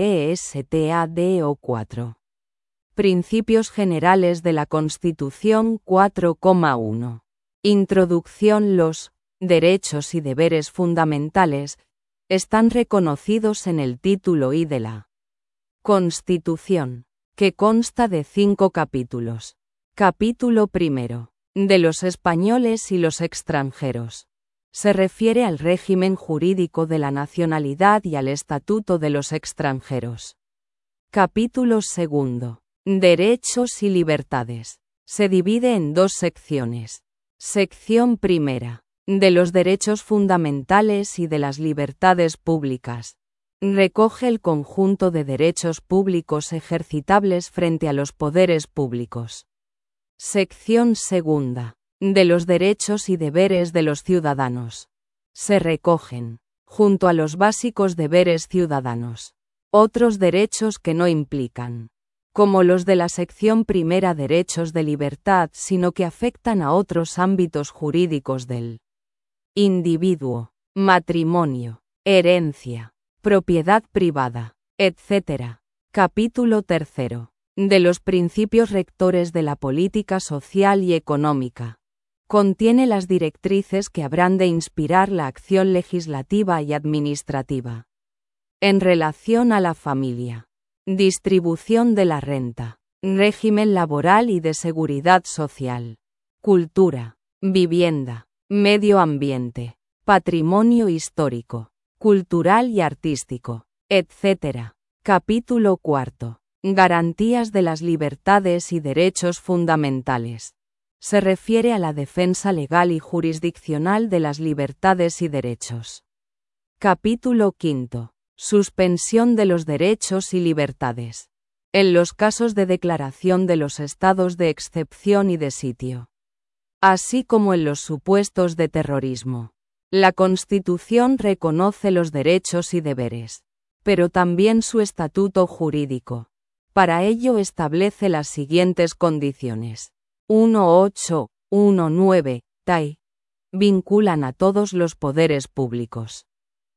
[SPEAKER 1] Estado. cuatro. Principios Generales de la Constitución. cuatro coma uno. Introducción. Los derechos y deberes fundamentales están reconocidos en el título I de la Constitución, que consta de cinco capítulos. Capítulo primero. De los españoles y los extranjeros. Se refiere al régimen jurídico de la nacionalidad y al estatuto de los extranjeros. Capítulo segundo. Derechos y libertades. Se divide en dos secciones. Sección primera. De los derechos fundamentales y de las libertades públicas. Recoge el conjunto de derechos públicos ejercitables frente a los poderes públicos. Sección segunda. De los derechos y deberes de los ciudadanos. Se recogen, junto a los básicos deberes ciudadanos, otros derechos que no implican, como los de la sección primera, derechos de libertad, sino que afectan a otros ámbitos jurídicos del individuo, matrimonio, herencia, propiedad privada, etcétera. Capítulo tercero. De los principios rectores de la política social y económica. Contiene las directrices que habrán de inspirar la acción legislativa y administrativa. En relación a la familia. Distribución de la renta. Régimen laboral y de seguridad social. Cultura. Vivienda. Medio ambiente. Patrimonio histórico, cultural y artístico, etcétera. Capítulo cuarto. Garantías de las libertades y derechos fundamentales. Se refiere a la defensa legal y jurisdiccional de las libertades y derechos. Capítulo quinto. Suspensión de los derechos y libertades. En los casos de declaración de los estados de excepción y de sitio. Así como en los supuestos de terrorismo. La Constitución reconoce los derechos y deberes, pero también su estatuto jurídico. Para ello establece las siguientes condiciones. uno ocho, uno nueve, T A I. Vinculan a todos los poderes públicos.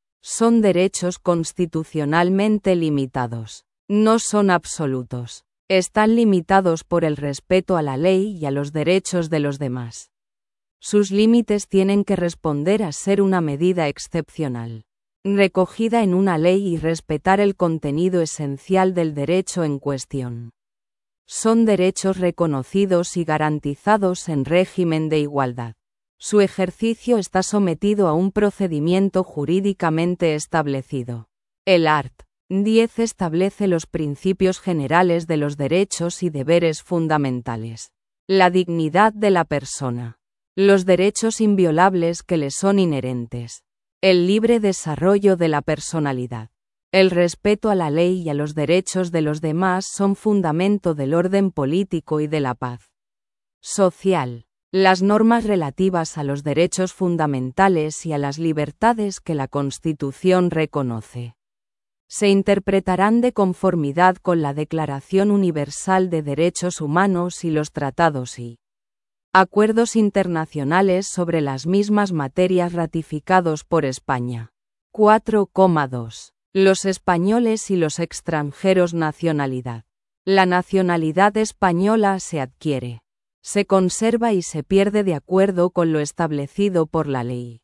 [SPEAKER 1] Son derechos constitucionalmente limitados. No son absolutos. Están limitados por el respeto a la ley y a los derechos de los demás. Sus límites tienen que responder a ser una medida excepcional, recogida en una ley y respetar el contenido esencial del derecho en cuestión. Son derechos reconocidos y garantizados en régimen de igualdad. Su ejercicio está sometido a un procedimiento jurídicamente establecido. El art. diez establece los principios generales de los derechos y deberes fundamentales. La dignidad de la persona. Los derechos inviolables que le son inherentes. El libre desarrollo de la personalidad. El respeto a la ley y a los derechos de los demás son fundamento del orden político y de la paz social. Las normas relativas a los derechos fundamentales y a las libertades que la Constitución reconoce se interpretarán de conformidad con la Declaración Universal de Derechos Humanos y los tratados y acuerdos internacionales sobre las mismas materias ratificados por España. cuatro coma dos. Los españoles y los extranjeros. Nacionalidad. La nacionalidad española se adquiere, se conserva y se pierde de acuerdo con lo establecido por la ley.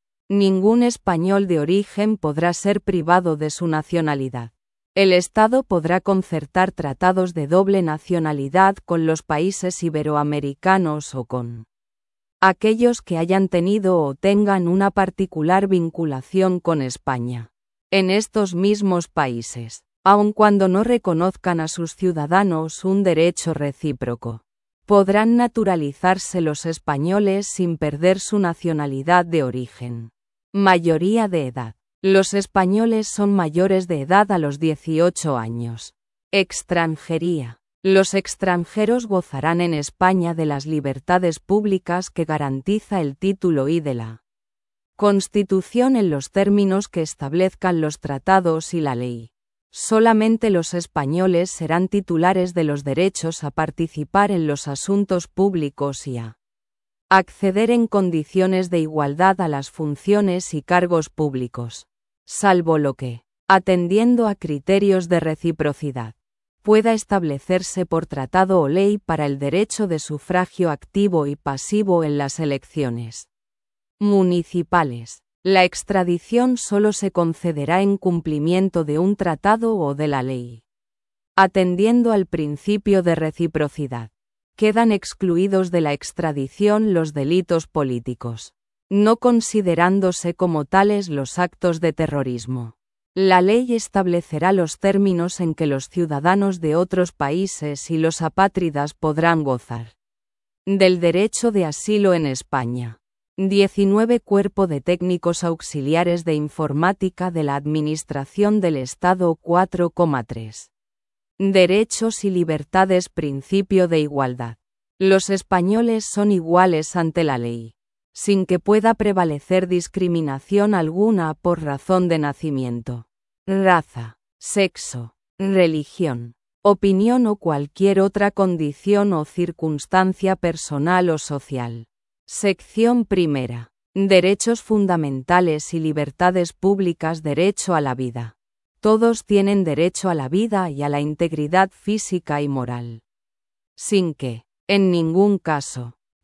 [SPEAKER 1] Ningún español de origen podrá ser privado de su nacionalidad. El Estado podrá concertar tratados de doble nacionalidad con los países iberoamericanos o con aquellos que hayan tenido o tengan una particular vinculación con España. En estos mismos países, aun cuando no reconozcan a sus ciudadanos un derecho recíproco, podrán naturalizarse los españoles sin perder su nacionalidad de origen. Mayoría de edad. Los españoles son mayores de edad a los dieciocho años. Extranjería. Los extranjeros gozarán en España de las libertades públicas que garantiza el título I de la Constitución en los términos que establezcan los tratados y la ley. Solamente los españoles serán titulares de los derechos a participar en los asuntos públicos y a acceder en condiciones de igualdad a las funciones y cargos públicos, salvo lo que, atendiendo a criterios de reciprocidad, pueda establecerse por tratado o ley para el derecho de sufragio activo y pasivo en las elecciones municipales. La extradición solo se concederá en cumplimiento de un tratado o de la ley, atendiendo al principio de reciprocidad. Quedan excluidos de la extradición los delitos políticos, no considerándose como tales los actos de terrorismo. La ley establecerá los términos en que los ciudadanos de otros países y los apátridas podrán gozar del derecho de asilo en España. diecinueve Cuerpo de Técnicos Auxiliares de Informática de la Administración del Estado. cuatro coma tres. Derechos y libertades. Principio de igualdad. Los españoles son iguales ante la ley, sin que pueda prevalecer discriminación alguna por razón de nacimiento, raza, sexo, religión, opinión o cualquier otra condición o circunstancia personal o social. Sección primera. Derechos fundamentales y libertades públicas. Derecho a la vida. Todos tienen derecho a la vida y a la integridad física y moral, sin que, en ningún caso,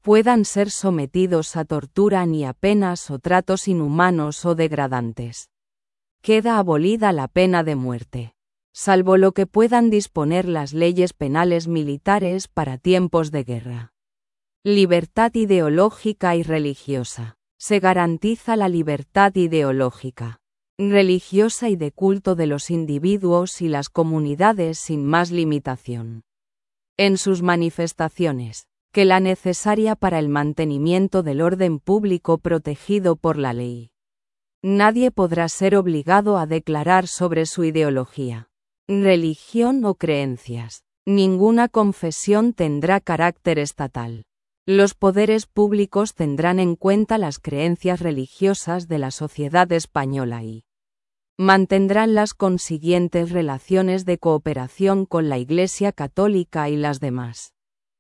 [SPEAKER 1] puedan ser sometidos a tortura ni a penas o tratos inhumanos o degradantes. Queda abolida la pena de muerte, salvo lo que puedan disponer las leyes penales militares para tiempos de guerra. Libertad ideológica y religiosa. Se garantiza la libertad ideológica, religiosa y de culto de los individuos y las comunidades sin más limitación en sus manifestaciones que la necesaria para el mantenimiento del orden público protegido por la ley. Nadie podrá ser obligado a declarar sobre su ideología, religión o creencias. Ninguna confesión tendrá carácter estatal. Los poderes públicos tendrán en cuenta las creencias religiosas de la sociedad española y mantendrán las consiguientes relaciones de cooperación con la Iglesia Católica y las demás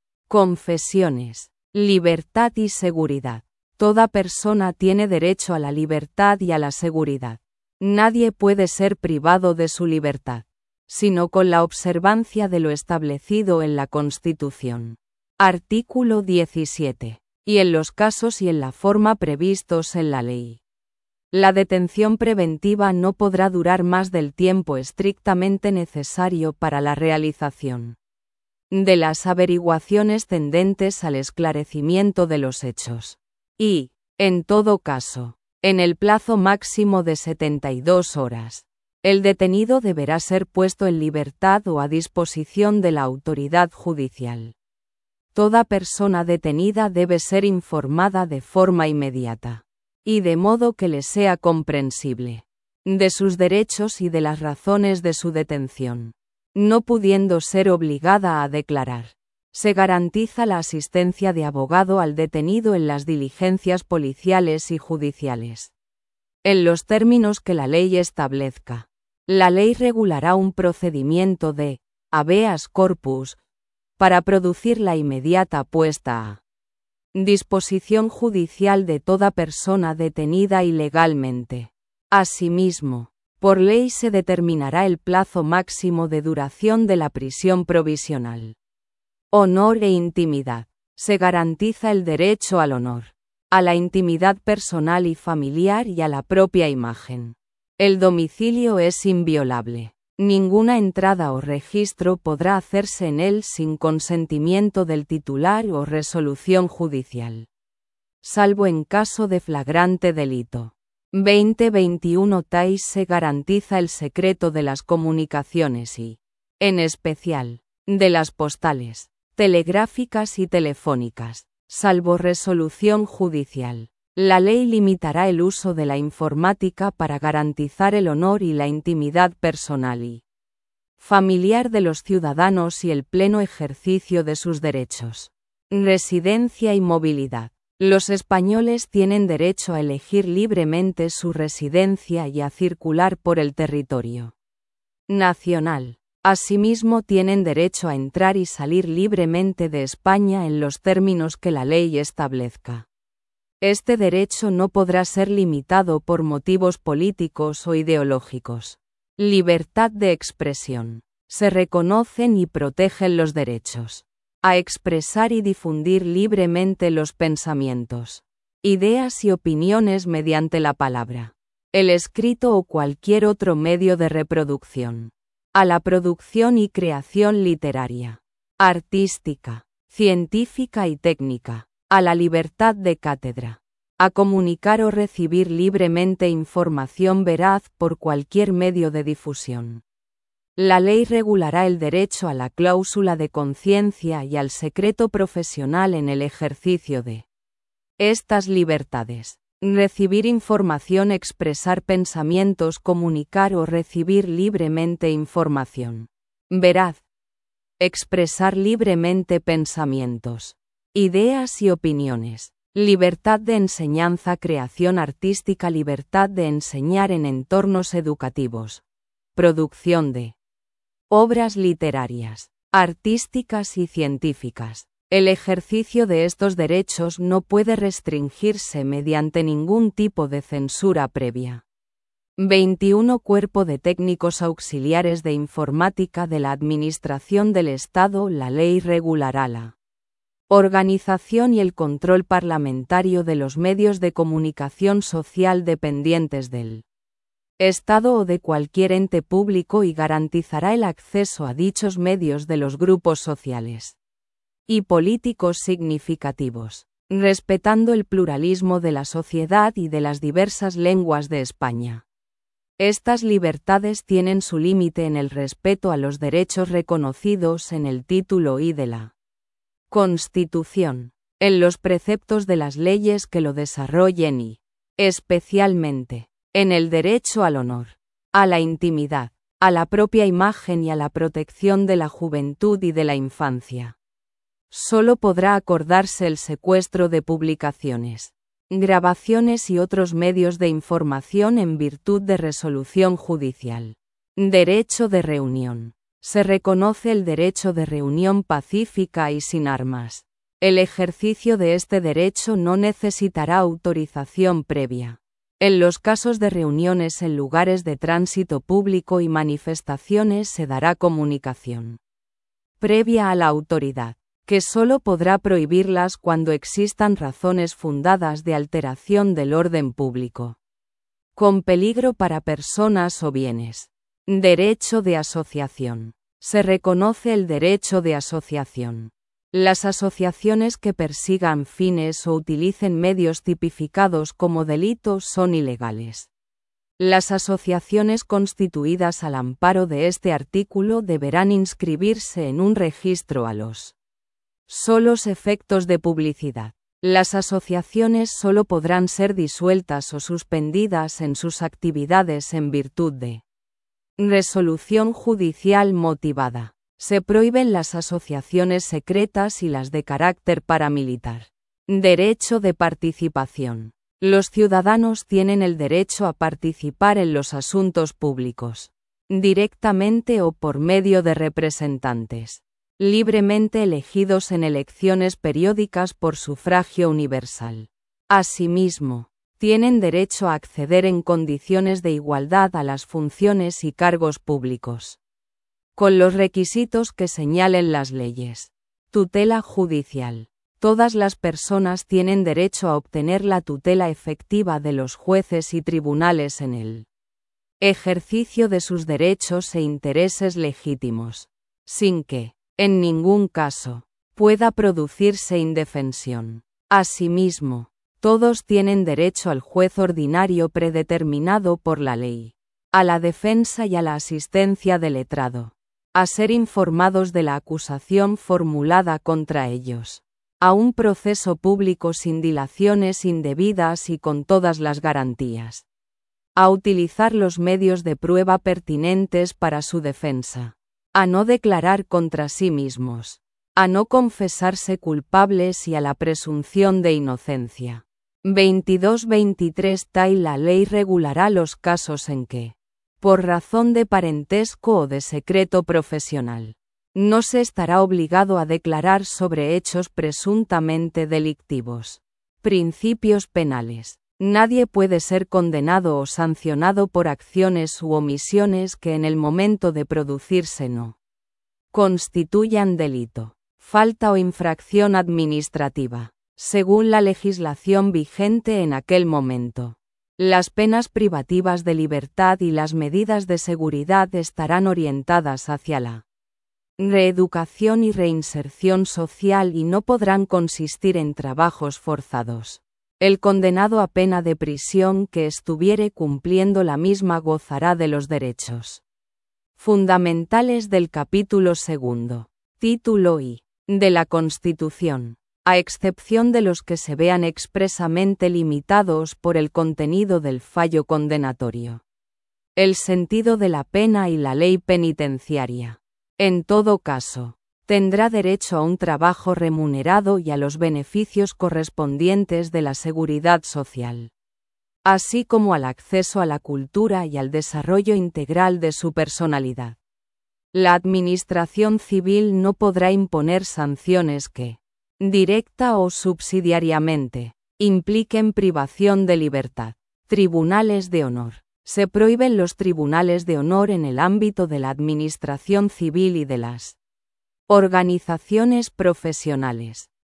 [SPEAKER 1] confesiones. Libertad y seguridad. Toda persona tiene derecho a la libertad y a la seguridad. Nadie puede ser privado de su libertad, sino con la observancia de lo establecido en la Constitución. Artículo diecisiete. Y en los casos y en la forma previstos en la ley. La detención preventiva no podrá durar más del tiempo estrictamente necesario para la realización de las averiguaciones tendentes al esclarecimiento de los hechos. Y, en todo caso, en el plazo máximo de setenta y dos horas, el detenido deberá ser puesto en libertad o a disposición de la autoridad judicial. Toda persona detenida debe ser informada de forma inmediata, y de modo que le sea comprensible, de sus derechos y de las razones de su detención. No pudiendo ser obligada a declarar, se garantiza la asistencia de abogado al detenido en las diligencias policiales y judiciales, en los términos que la ley establezca. La ley regulará un procedimiento de habeas corpus para producir la inmediata puesta a disposición judicial de toda persona detenida ilegalmente. Asimismo, por ley se determinará el plazo máximo de duración de la prisión provisional. Honor e intimidad. Se garantiza el derecho al honor, a la intimidad personal y familiar y a la propia imagen. El domicilio es inviolable. Ninguna entrada o registro podrá hacerse en él sin consentimiento del titular o resolución judicial, salvo en caso de flagrante delito. veinte veintiuno T A I se garantiza el secreto de las comunicaciones y, en especial, de las postales, telegráficas y telefónicas, salvo resolución judicial. La ley limitará el uso de la informática para garantizar el honor y la intimidad personal y familiar de los ciudadanos y el pleno ejercicio de sus derechos. Residencia y movilidad. Los españoles tienen derecho a elegir libremente su residencia y a circular por el territorio nacional. Asimismo tienen derecho a entrar y salir libremente de España en los términos que la ley establezca. Este derecho no podrá ser limitado por motivos políticos o ideológicos. Libertad de expresión. Se reconocen y protegen los derechos a expresar y difundir libremente los pensamientos, ideas y opiniones mediante la palabra, el escrito o cualquier otro medio de reproducción, a la producción y creación literaria, artística, científica y técnica, a la libertad de cátedra, a comunicar o recibir libremente información veraz por cualquier medio de difusión. La ley regulará el derecho a la cláusula de conciencia y al secreto profesional en el ejercicio de estas libertades. Recibir información, expresar pensamientos, comunicar o recibir libremente información veraz. Expresar libremente pensamientos, ideas y opiniones. Libertad de enseñanza, creación artística, libertad de enseñar en entornos educativos. Producción de obras literarias, artísticas y científicas. El ejercicio de estos derechos no puede restringirse mediante ningún tipo de censura previa. veintiuno Cuerpo de Técnicos Auxiliares de Informática de la Administración del Estado. La ley regulará la organización y el control parlamentario de los medios de comunicación social dependientes del Estado o de cualquier ente público y garantizará el acceso a dichos medios de los grupos sociales y políticos significativos, respetando el pluralismo de la sociedad y de las diversas lenguas de España. Estas libertades tienen su límite en el respeto a los derechos reconocidos en el título I de la Constitución, en los preceptos de las leyes que lo desarrollen y, especialmente, en el derecho al honor, a la intimidad, a la propia imagen y a la protección de la juventud y de la infancia. Solo podrá acordarse el secuestro de publicaciones, grabaciones y otros medios de información en virtud de resolución judicial. Derecho de reunión. Se reconoce el derecho de reunión pacífica y sin armas. El ejercicio de este derecho no necesitará autorización previa. En los casos de reuniones en lugares de tránsito público y manifestaciones se dará comunicación previa a la autoridad, que solo podrá prohibirlas cuando existan razones fundadas de alteración del orden público, con peligro para personas o bienes. Derecho de asociación. Se reconoce el derecho de asociación. Las asociaciones que persigan fines o utilicen medios tipificados como delitos son ilegales. Las asociaciones constituidas al amparo de este artículo deberán inscribirse en un registro a los solos efectos de publicidad. Las asociaciones solo podrán ser disueltas o suspendidas en sus actividades en virtud de resolución judicial motivada. Se prohíben las asociaciones secretas y las de carácter paramilitar. Derecho de participación. Los ciudadanos tienen el derecho a participar en los asuntos públicos, directamente o por medio de representantes, libremente elegidos en elecciones periódicas por sufragio universal. Asimismo, tienen derecho a acceder en condiciones de igualdad a las funciones y cargos públicos, con los requisitos que señalen las leyes. Tutela judicial. Todas las personas tienen derecho a obtener la tutela efectiva de los jueces y tribunales en el ejercicio de sus derechos e intereses legítimos, sin que, en ningún caso, pueda producirse indefensión. Asimismo, todos tienen derecho al juez ordinario predeterminado por la ley, a la defensa y a la asistencia del letrado, a ser informados de la acusación formulada contra ellos, a un proceso público sin dilaciones indebidas y con todas las garantías, a utilizar los medios de prueba pertinentes para su defensa, a no declarar contra sí mismos, a no confesarse culpables y a la presunción de inocencia. veintidós veintitrés Tai la ley regulará los casos en que, por razón de parentesco o de secreto profesional, no se estará obligado a declarar sobre hechos presuntamente delictivos. Principios penales. Nadie puede ser condenado o sancionado por acciones u omisiones que en el momento de producirse no constituyan delito, falta o infracción administrativa, según la legislación vigente en aquel momento. Las penas privativas de libertad y las medidas de seguridad estarán orientadas hacia la reeducación y reinserción social y no podrán consistir en trabajos forzados. El condenado a pena de prisión que estuviere cumpliendo la misma gozará de los derechos fundamentales del capítulo segundo, título I, de la Constitución, a excepción de los que se vean expresamente limitados por el contenido del fallo condenatorio, el sentido de la pena y la ley penitenciaria. En todo caso, tendrá derecho a un trabajo remunerado y a los beneficios correspondientes de la seguridad social, así como al acceso a la cultura y al desarrollo integral de su personalidad. La administración civil no podrá imponer sanciones que, directa o subsidiariamente, impliquen privación de libertad. Tribunales de honor. Se prohíben los tribunales de honor en el ámbito de la administración civil y de las organizaciones profesionales.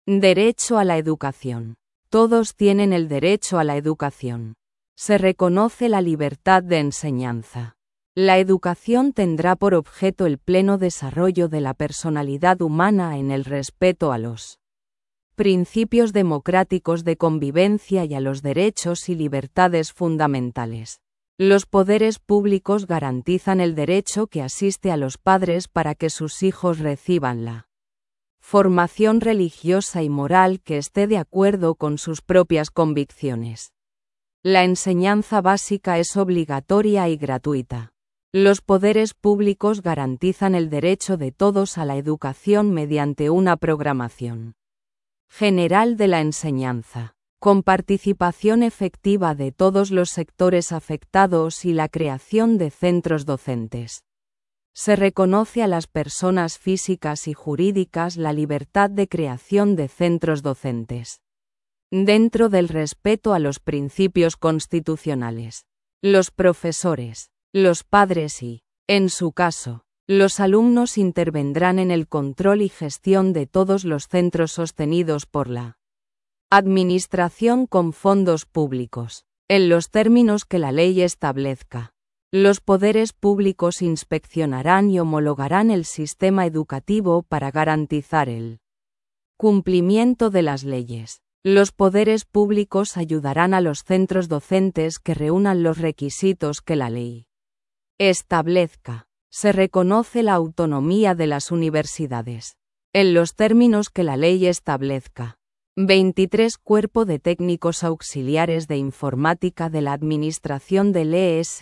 [SPEAKER 1] Derecho a la educación. Todos tienen el derecho a la educación. Se reconoce la libertad de enseñanza. La educación tendrá por objeto el pleno desarrollo de la personalidad humana en el respeto a los principios democráticos de convivencia y a los derechos y libertades fundamentales. Los poderes públicos garantizan el derecho que asiste a los padres para que sus hijos reciban la formación religiosa y moral que esté de acuerdo con sus propias convicciones. La enseñanza básica es obligatoria y gratuita. Los poderes públicos garantizan el derecho de todos a la educación mediante una programación general de la enseñanza, con participación efectiva de todos los sectores afectados y la creación de centros docentes. Se reconoce a las personas físicas y jurídicas la libertad de creación de centros docentes, dentro del respeto a los principios constitucionales. Los profesores, los padres y, en su caso, los alumnos intervendrán en el control y gestión de todos los centros sostenidos por la Administración con fondos públicos, en los términos que la ley establezca. Los poderes públicos inspeccionarán y homologarán el sistema educativo para garantizar el cumplimiento de las leyes. Los poderes públicos ayudarán a los centros docentes que reúnan los requisitos que la ley establezca. Se reconoce la autonomía de las universidades, en los términos que la ley establezca. veintitrés Cuerpo de Técnicos Auxiliares de Informática de la Administración del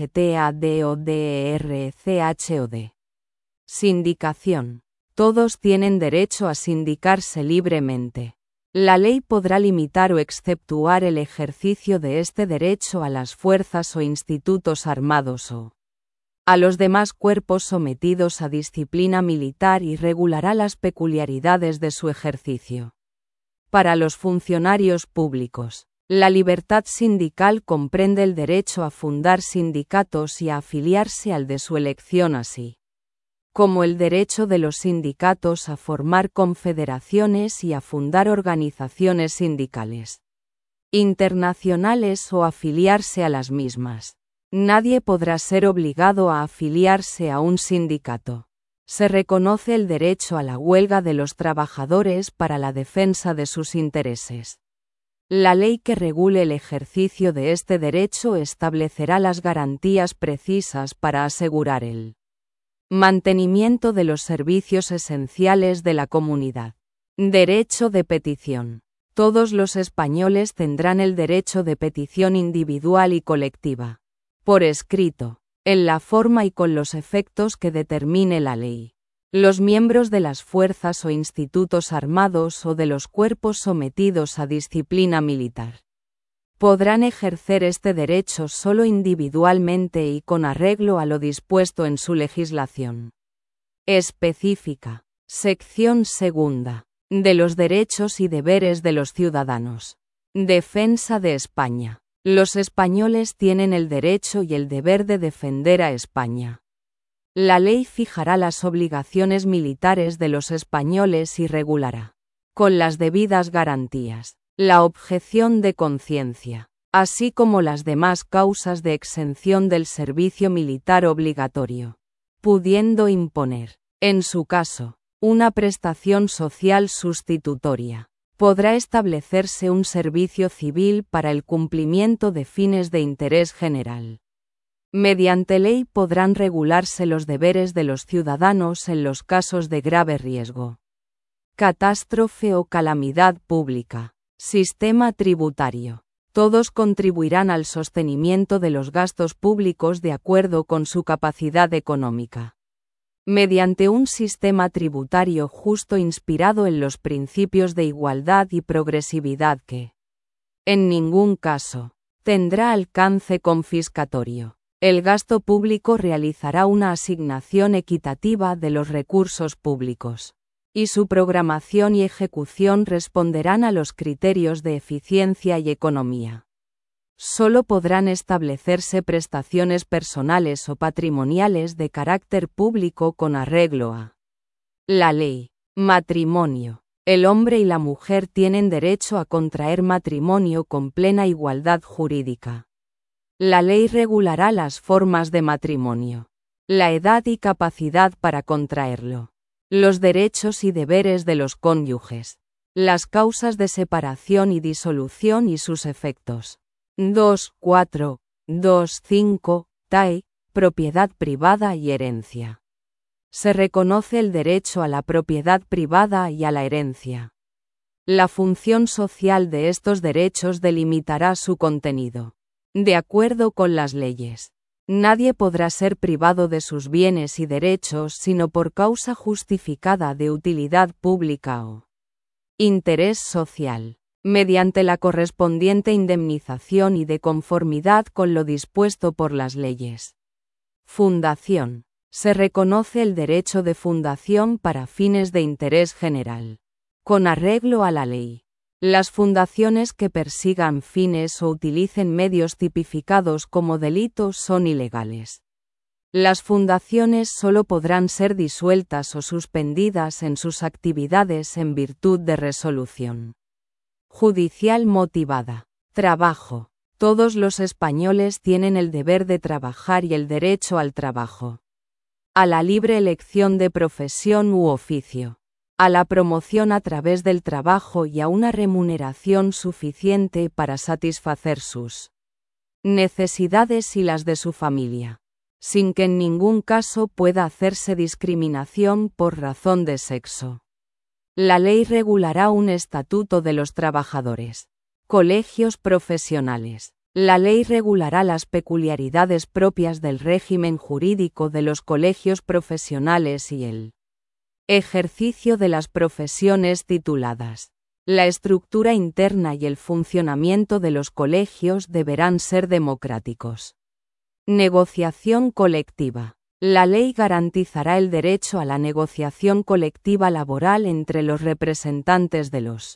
[SPEAKER 1] Estado. Sindicación. Todos tienen derecho a sindicarse libremente. La ley podrá limitar o exceptuar el ejercicio de este derecho a las fuerzas o institutos armados o a los demás cuerpos sometidos a disciplina militar y regulará las peculiaridades de su ejercicio. Para los funcionarios públicos, la libertad sindical comprende el derecho a fundar sindicatos y a afiliarse al de su elección, así como el derecho de los sindicatos a formar confederaciones y a fundar organizaciones sindicales internacionales o afiliarse a las mismas. Nadie podrá ser obligado a afiliarse a un sindicato. Se reconoce el derecho a la huelga de los trabajadores para la defensa de sus intereses. La ley que regule el ejercicio de este derecho establecerá las garantías precisas para asegurar el mantenimiento de los servicios esenciales de la comunidad. Derecho de petición. Todos los españoles tendrán el derecho de petición individual y colectiva, por escrito, en la forma y con los efectos que determine la ley. Los miembros de las fuerzas o institutos armados o de los cuerpos sometidos a disciplina militar podrán ejercer este derecho solo individualmente y con arreglo a lo dispuesto en su legislación específica. Sección segunda. De los derechos y deberes de los ciudadanos. Defensa de España. Los españoles tienen el derecho y el deber de defender a España. La ley fijará las obligaciones militares de los españoles y regulará, con las debidas garantías, la objeción de conciencia, así como las demás causas de exención del servicio militar obligatorio, pudiendo imponer, en su caso, una prestación social sustitutoria. Podrá establecerse un servicio civil para el cumplimiento de fines de interés general. Mediante ley podrán regularse los deberes de los ciudadanos en los casos de grave riesgo, catástrofe o calamidad pública. Sistema tributario. Todos contribuirán al sostenimiento de los gastos públicos de acuerdo con su capacidad económica, mediante un sistema tributario justo inspirado en los principios de igualdad y progresividad que, en ningún caso, tendrá alcance confiscatorio. El gasto público realizará una asignación equitativa de los recursos públicos, y su programación y ejecución responderán a los criterios de eficiencia y economía. Solo podrán establecerse prestaciones personales o patrimoniales de carácter público con arreglo a la ley, matrimonio, El hombre y la mujer tienen derecho a contraer matrimonio con plena igualdad jurídica. La ley regulará las formas de matrimonio, la edad y capacidad para contraerlo, los derechos y deberes de los cónyuges, las causas de separación y disolución y sus efectos. dos, cuatro, dos, cinco, T A E, propiedad privada y herencia. Se reconoce el derecho a la propiedad privada y a la herencia. La función social de estos derechos delimitará su contenido. De acuerdo con las leyes, nadie podrá ser privado de sus bienes y derechos sino por causa justificada de utilidad pública o interés social, mediante la correspondiente indemnización y de conformidad con lo dispuesto por las leyes. Fundación. Se reconoce el derecho de fundación para fines de interés general, con arreglo a la ley. Las fundaciones que persigan fines o utilicen medios tipificados como delitos son ilegales. Las fundaciones solo podrán ser disueltas o suspendidas en sus actividades en virtud de resolución judicial motivada. Trabajo. Todos los españoles tienen el deber de trabajar y el derecho al trabajo, a la libre elección de profesión u oficio, a la promoción a través del trabajo y a una remuneración suficiente para satisfacer sus necesidades y las de su familia, sin que en ningún caso pueda hacerse discriminación por razón de sexo. La ley regulará un estatuto de los trabajadores. Colegios profesionales. La ley regulará las peculiaridades propias del régimen jurídico de los colegios profesionales y el ejercicio de las profesiones tituladas. La estructura interna y el funcionamiento de los colegios deberán ser democráticos. Negociación colectiva. La ley garantizará el derecho a la negociación colectiva laboral entre los representantes de los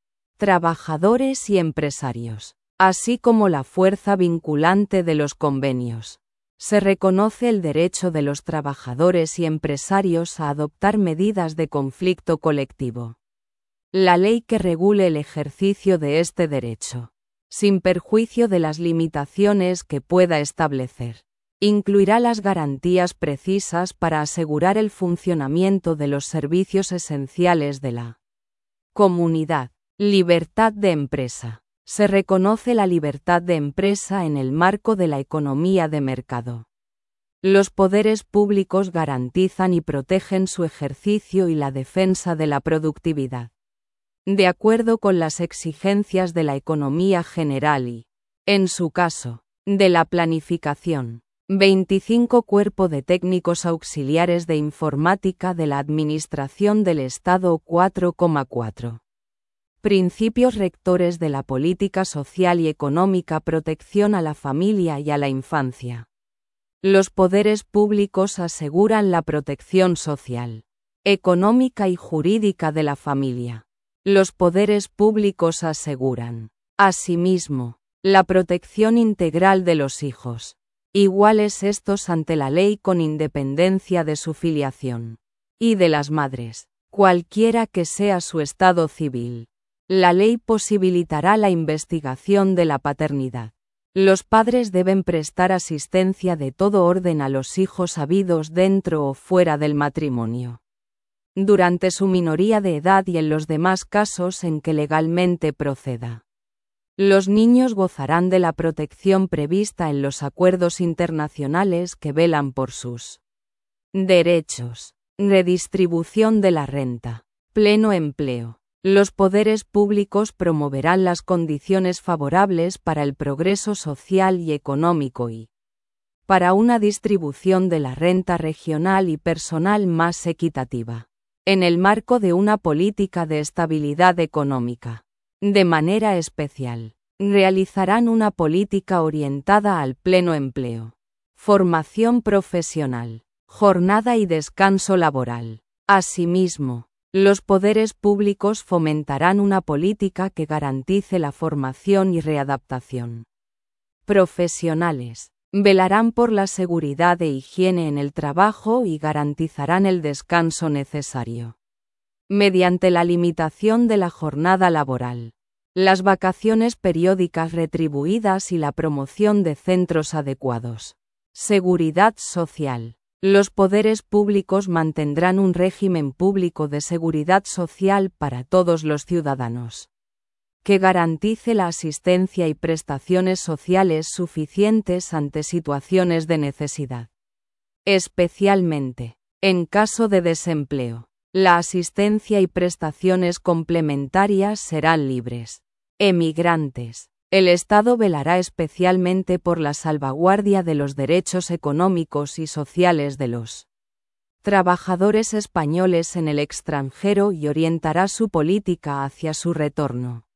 [SPEAKER 1] trabajadores y empresarios, así como la fuerza vinculante de los convenios. Se reconoce el derecho de los trabajadores y empresarios a adoptar medidas de conflicto colectivo. La ley que regule el ejercicio de este derecho, sin perjuicio de las limitaciones que pueda establecer, incluirá las garantías precisas para asegurar el funcionamiento de los servicios esenciales de la comunidad. Libertad de empresa. Se reconoce la libertad de empresa en el marco de la economía de mercado. Los poderes públicos garantizan y protegen su ejercicio y la defensa de la productividad, de acuerdo con las exigencias de la economía general y, en su caso, de la planificación. veinticinco Cuerpo de Técnicos Auxiliares de Informática de la Administración del Estado cuatro coma cuatro. Principios rectores de la política social y económica. Protección a la familia y a la infancia. Los poderes públicos aseguran la protección social, económica y jurídica de la familia. Los poderes públicos aseguran, asimismo, la protección integral de los hijos, iguales estos ante la ley con independencia de su filiación, y de las madres, cualquiera que sea su estado civil. La ley posibilitará la investigación de la paternidad. Los padres deben prestar asistencia de todo orden a los hijos habidos dentro o fuera del matrimonio, durante su minoría de edad y en los demás casos en que legalmente proceda. Los niños gozarán de la protección prevista en los acuerdos internacionales que velan por sus derechos. Redistribución de la renta. Pleno empleo. Los poderes públicos promoverán las condiciones favorables para el progreso social y económico y para una distribución de la renta regional y personal más equitativa, en el marco de una política de estabilidad económica. De manera especial, realizarán una política orientada al pleno empleo, formación profesional, jornada y descanso laboral. Asimismo, los poderes públicos fomentarán una política que garantice la formación y readaptación. Profesionales. Velarán por la seguridad e higiene en el trabajo y garantizarán el descanso necesario. mediante la limitación de la jornada laboral, las vacaciones periódicas retribuidas y la promoción de centros adecuados. Seguridad social. Los poderes públicos mantendrán un régimen público de seguridad social para todos los ciudadanos, que garantice la asistencia y prestaciones sociales suficientes ante situaciones de necesidad. Especialmente, en caso de desempleo, la asistencia y prestaciones complementarias serán libres. Emigrantes. El Estado velará especialmente por la salvaguardia de los derechos económicos y sociales de los trabajadores españoles en el extranjero y orientará su política hacia su retorno.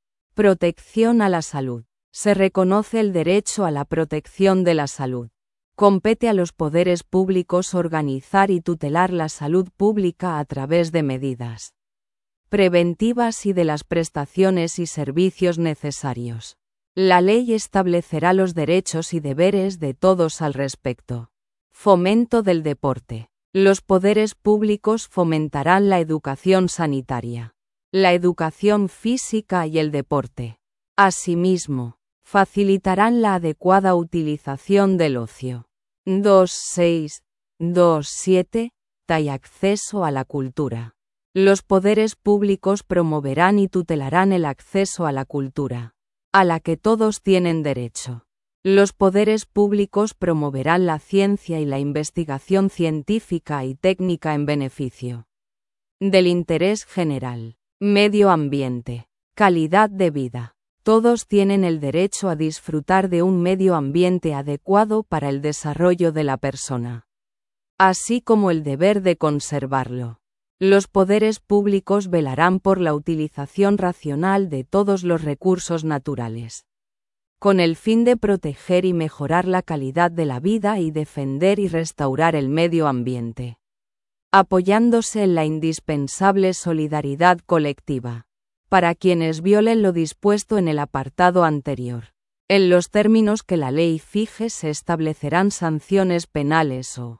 [SPEAKER 1] Protección a la salud. Se reconoce el derecho a la protección de la salud. Compete a los poderes públicos organizar y tutelar la salud pública a través de medidas preventivas y de las prestaciones y servicios necesarios. La ley establecerá los derechos y deberes de todos al respecto. Fomento del deporte. Los poderes públicos fomentarán la educación sanitaria, la educación física y el deporte. Asimismo, facilitarán la adecuada utilización del ocio. dos punto seis punto dos punto siete y acceso a la cultura. Los poderes públicos promoverán y tutelarán el acceso a la cultura, a la que todos tienen derecho. Los poderes públicos promoverán la ciencia y la investigación científica y técnica en beneficio del interés general. Medio ambiente. Calidad de vida. Todos tienen el derecho a disfrutar de un medio ambiente adecuado para el desarrollo de la persona, así como el deber de conservarlo. Los poderes públicos velarán por la utilización racional de todos los recursos naturales, con el fin de proteger y mejorar la calidad de la vida y defender y restaurar el medio ambiente, apoyándose en la indispensable solidaridad colectiva. Para quienes violen lo dispuesto en el apartado anterior, en los términos que la ley fije se establecerán sanciones penales o,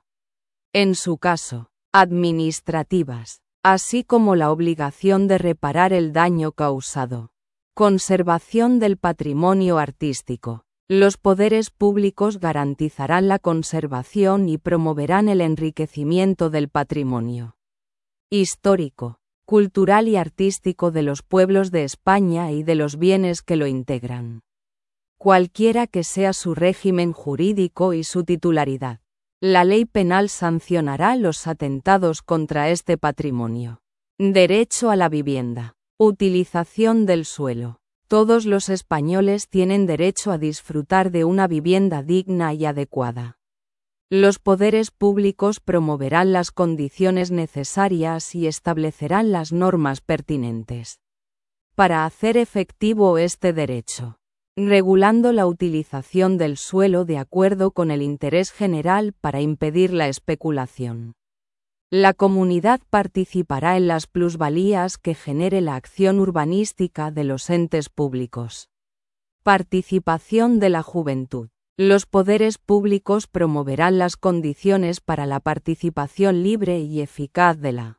[SPEAKER 1] en su caso, administrativas, así como la obligación de reparar el daño causado. Conservación del patrimonio artístico. Los poderes públicos garantizarán la conservación y promoverán el enriquecimiento del patrimonio histórico, cultural y artístico de los pueblos de España y de los bienes que lo integran, cualquiera que sea su régimen jurídico y su titularidad. La ley penal sancionará los atentados contra este patrimonio. Derecho a la vivienda. Utilización del suelo. Todos los españoles tienen derecho a disfrutar de una vivienda digna y adecuada. Los poderes públicos promoverán las condiciones necesarias y establecerán las normas pertinentes para hacer efectivo este derecho, regulando la utilización del suelo de acuerdo con el interés general para impedir la especulación. La comunidad participará en las plusvalías que genere la acción urbanística de los entes públicos. Participación de la juventud. Los poderes públicos promoverán las condiciones para la participación libre y eficaz de la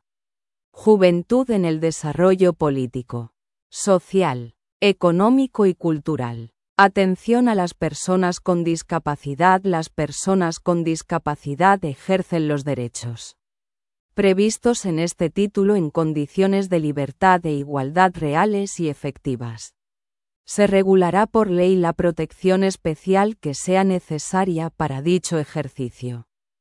[SPEAKER 1] juventud en el desarrollo político, social, económico y cultural. Atención a las personas con discapacidad. Las personas con discapacidad ejercen los derechos previstos en este título en condiciones de libertad e igualdad reales y efectivas. Se regulará por ley la protección especial que sea necesaria para dicho ejercicio.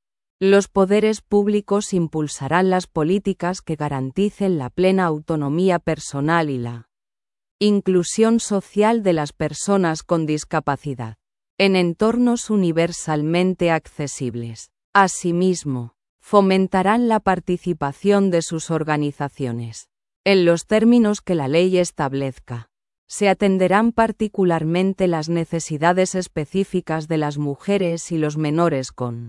[SPEAKER 1] Los poderes públicos impulsarán las políticas que garanticen la plena autonomía personal y la inclusión social de las personas con discapacidad en entornos universalmente accesibles. Asimismo, fomentarán la participación de sus organizaciones, en los términos que la ley establezca. Se atenderán particularmente las necesidades específicas de las mujeres y los menores con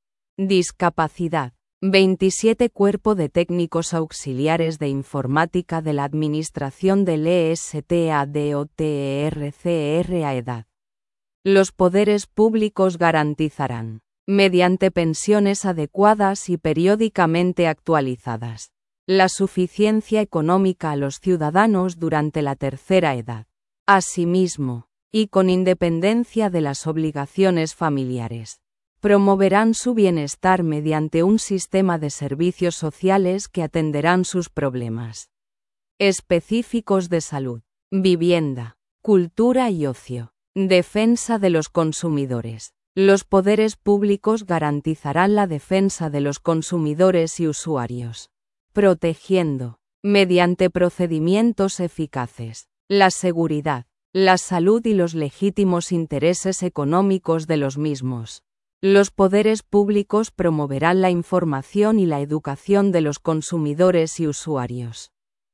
[SPEAKER 1] discapacidad. veintisiete Cuerpo de Técnicos Auxiliares de Informática de la Administración del Estado a edad. Los poderes públicos garantizarán, mediante pensiones adecuadas y periódicamente actualizadas, La suficiencia económica a los ciudadanos durante la tercera edad. Asimismo, y con independencia de las obligaciones familiares, promoverán su bienestar mediante un sistema de servicios sociales que atenderán sus problemas específicos de salud, vivienda, cultura y ocio. Defensa de los consumidores. Los poderes públicos garantizarán la defensa de los consumidores y usuarios, protegiendo, mediante procedimientos eficaces, la seguridad, la salud y los legítimos intereses económicos de los mismos. Los poderes públicos promoverán la información y la educación de los consumidores y usuarios.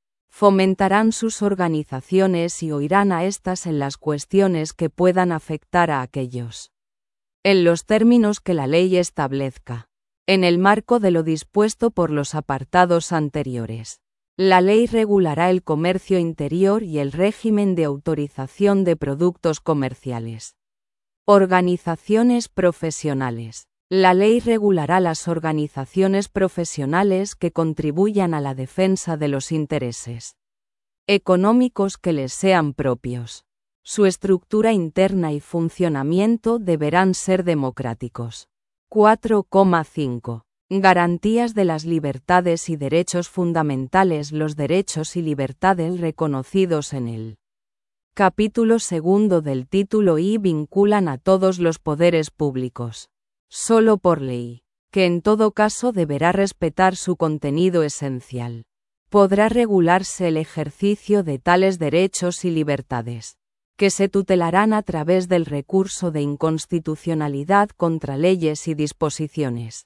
[SPEAKER 1] Fomentarán sus organizaciones y oirán a éstas en las cuestiones que puedan afectar a aquellos, en los términos que la ley establezca, en el marco de lo dispuesto por los apartados anteriores. La ley regulará el comercio interior y el régimen de autorización de productos comerciales. Organizaciones profesionales. La ley regulará las organizaciones profesionales que contribuyan a la defensa de los intereses económicos que les sean propios. Su estructura interna y funcionamiento deberán ser democráticos. cuatro coma cinco. Garantías de las libertades y derechos fundamentales. Los derechos y libertades reconocidos en el capítulo segundo del título I vinculan a todos los poderes públicos, solo por ley, que en todo caso deberá respetar su contenido esencial. Podrá regularse el ejercicio de tales derechos y libertades, que se tutelarán a través del recurso de inconstitucionalidad contra leyes y disposiciones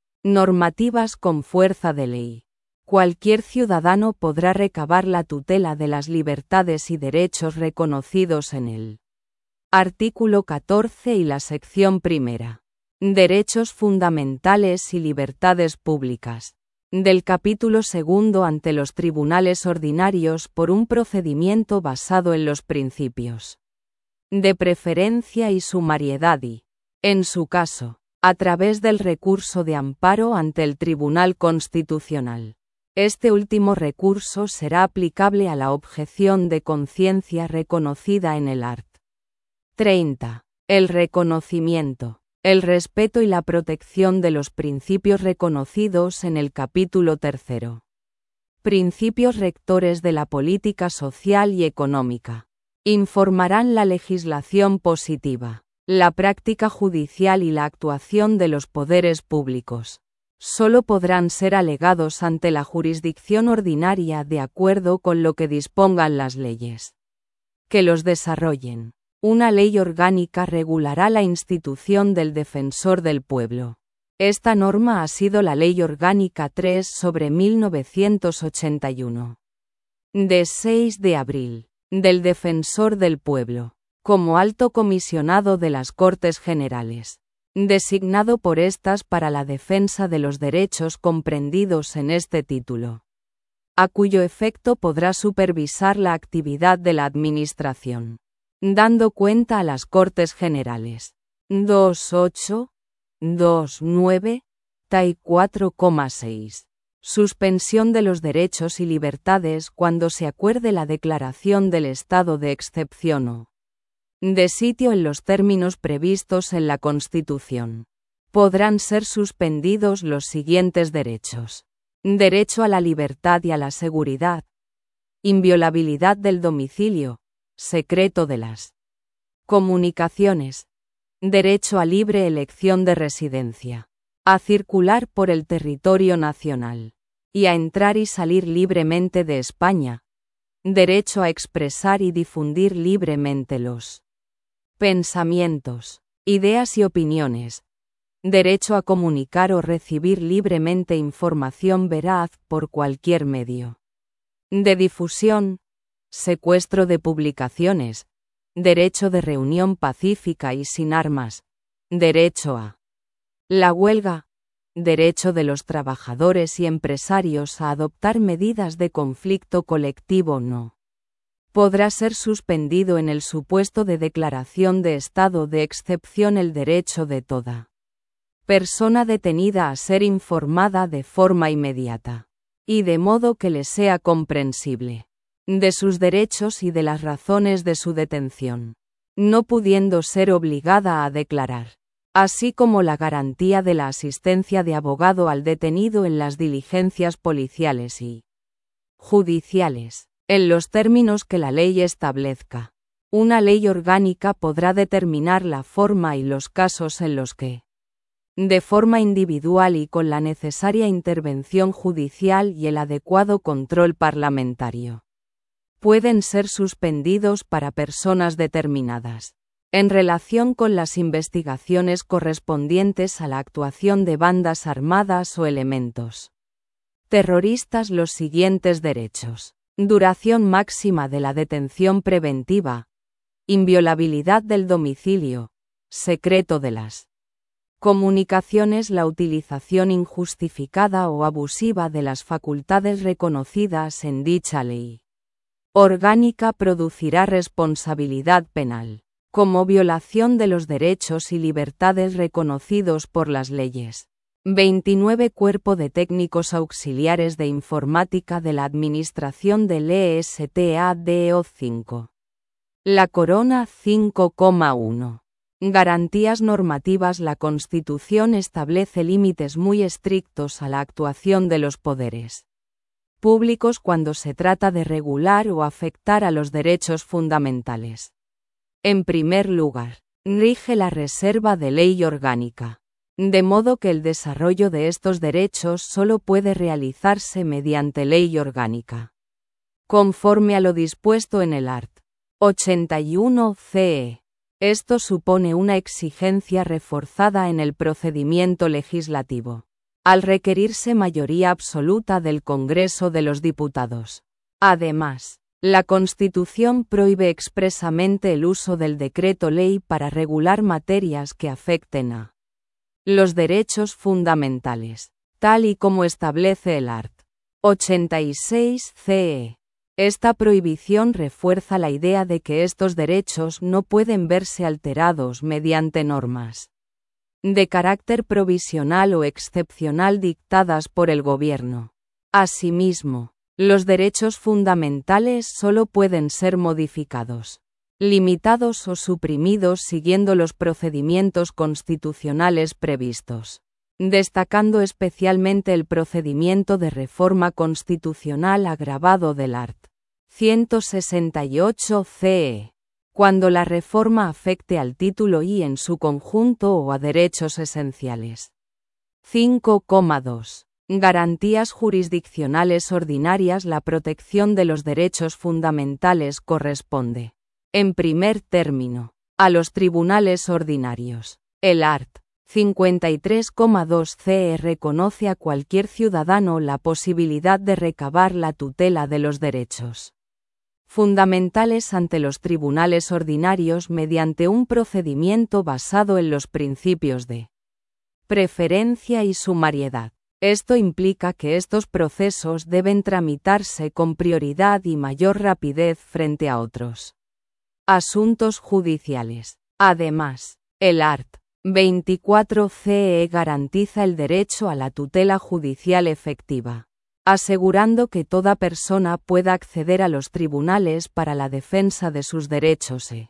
[SPEAKER 1] normativas con fuerza de ley. Cualquier ciudadano podrá recabar la tutela de las libertades y derechos reconocidos en el artículo catorce y la sección primera. Derechos fundamentales y libertades públicas. Del capítulo segundo ante los tribunales ordinarios por un procedimiento basado en los principios de preferencia y sumariedad y, en su caso, a través del recurso de amparo ante el Tribunal Constitucional. Este último recurso será aplicable a la objeción de conciencia reconocida en el art. treinta. El reconocimiento, el respeto y la protección de los principios reconocidos en el capítulo tercero. Principios rectores de la política social y económica. Informarán la legislación positiva, la práctica judicial y la actuación de los poderes públicos. Solo podrán ser alegados ante la jurisdicción ordinaria de acuerdo con lo que dispongan las leyes que los desarrollen. Una ley orgánica regulará la institución del Defensor del Pueblo. Esta norma ha sido la Ley Orgánica tres sobre mil novecientos ochenta y uno. De seis de abril, del Defensor del Pueblo, como alto comisionado de las Cortes Generales, designado por éstas para la defensa de los derechos comprendidos en este título, a cuyo efecto podrá supervisar la actividad de la Administración, dando cuenta a las Cortes Generales. dos punto ocho, dos punto nueve, y cuatro coma seis. Suspensión de los derechos y libertades cuando se acuerde la declaración del estado de excepción o de sitio en los términos previstos en la Constitución. Podrán ser suspendidos los siguientes derechos: derecho a la libertad y a la seguridad, inviolabilidad del domicilio, secreto de las comunicaciones, derecho a libre elección de residencia, a circular por el territorio nacional, y a entrar y salir libremente de España, derecho a expresar y difundir libremente los pensamientos, ideas y opiniones, derecho a comunicar o recibir libremente información veraz por cualquier medio de difusión, secuestro de publicaciones, derecho de reunión pacífica y sin armas, derecho a la huelga, derecho de los trabajadores y empresarios a adoptar medidas de conflicto colectivo. No podrá ser suspendido en el supuesto de declaración de estado de excepción el derecho de toda persona detenida a ser informada de forma inmediata y de modo que le sea comprensible, de sus derechos y de las razones de su detención, no pudiendo ser obligada a declarar, así como la garantía de la asistencia de abogado al detenido en las diligencias policiales y judiciales, en los términos que la ley establezca. Una ley orgánica podrá determinar la forma y los casos en los que, de forma individual y con la necesaria intervención judicial y el adecuado control parlamentario, pueden ser suspendidos para personas determinadas, en relación con las investigaciones correspondientes a la actuación de bandas armadas o elementos terroristas los siguientes derechos: duración máxima de la detención preventiva, inviolabilidad del domicilio, secreto de las comunicaciones, la utilización injustificada o abusiva de las facultades reconocidas en dicha ley orgánica producirá responsabilidad penal, como violación de los derechos y libertades reconocidos por las leyes. veintinueve Cuerpo de Técnicos Auxiliares de Informática de la Administración del Estado cinco. La Corona cinco coma uno. Garantías normativas. La Constitución establece límites muy estrictos a la actuación de los poderes públicos cuando se trata de regular o afectar a los derechos fundamentales. En primer lugar, rige la reserva de ley orgánica, de modo que el desarrollo de estos derechos solo puede realizarse mediante ley orgánica, conforme a lo dispuesto en el art. ochenta y uno C E. Esto supone una exigencia reforzada en el procedimiento legislativo, al requerirse mayoría absoluta del Congreso de los Diputados. Además, la Constitución prohíbe expresamente el uso del decreto-ley para regular materias que afecten a los derechos fundamentales, tal y como establece el art. ochenta y seis C E. Esta prohibición refuerza la idea de que estos derechos no pueden verse alterados mediante normas de carácter provisional o excepcional dictadas por el gobierno. Asimismo, los derechos fundamentales solo pueden ser modificados, limitados o suprimidos siguiendo los procedimientos constitucionales previstos, destacando especialmente el procedimiento de reforma constitucional agravado del art. ciento sesenta y ocho C E. Cuando la reforma afecte al título I en su conjunto o a derechos esenciales. cinco coma dos. Garantías jurisdiccionales ordinarias. La protección de los derechos fundamentales corresponde, en primer término, a los tribunales ordinarios. El art. cincuenta y tres coma dos C E reconoce a cualquier ciudadano la posibilidad de recabar la tutela de los derechos fundamentales ante los tribunales ordinarios mediante un procedimiento basado en los principios de preferencia y sumariedad. Esto implica que estos procesos deben tramitarse con prioridad y mayor rapidez frente a otros asuntos judiciales. Además, el art. veinticuatro C E garantiza el derecho a la tutela judicial efectiva, asegurando que toda persona pueda acceder a los tribunales para la defensa de sus derechos e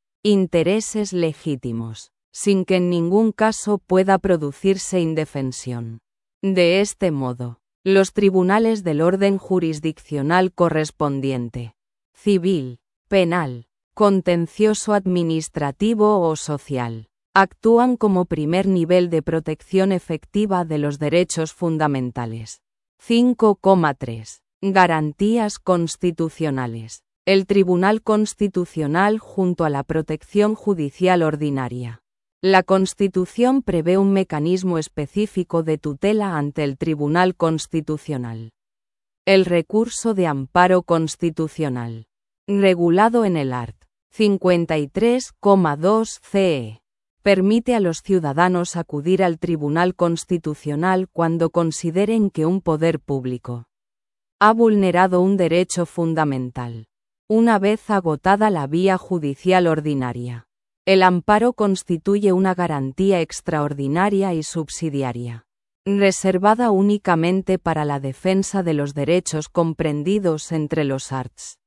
[SPEAKER 1] intereses legítimos, sin que en ningún caso pueda producirse indefensión. De este modo, los tribunales del orden jurisdiccional correspondiente, civil, penal, contencioso administrativo o social, actúan como primer nivel de protección efectiva de los derechos fundamentales. cinco coma tres. Garantías constitucionales. El Tribunal Constitucional junto a la protección judicial ordinaria. La Constitución prevé un mecanismo específico de tutela ante el Tribunal Constitucional. El recurso de amparo constitucional, regulado en el art. cincuenta y tres coma dos C E. Permite a los ciudadanos acudir al Tribunal Constitucional cuando consideren que un poder público ha vulnerado un derecho fundamental, una vez agotada la vía judicial ordinaria. El amparo constituye una garantía extraordinaria y subsidiaria, reservada únicamente para la defensa de los derechos comprendidos entre los arts.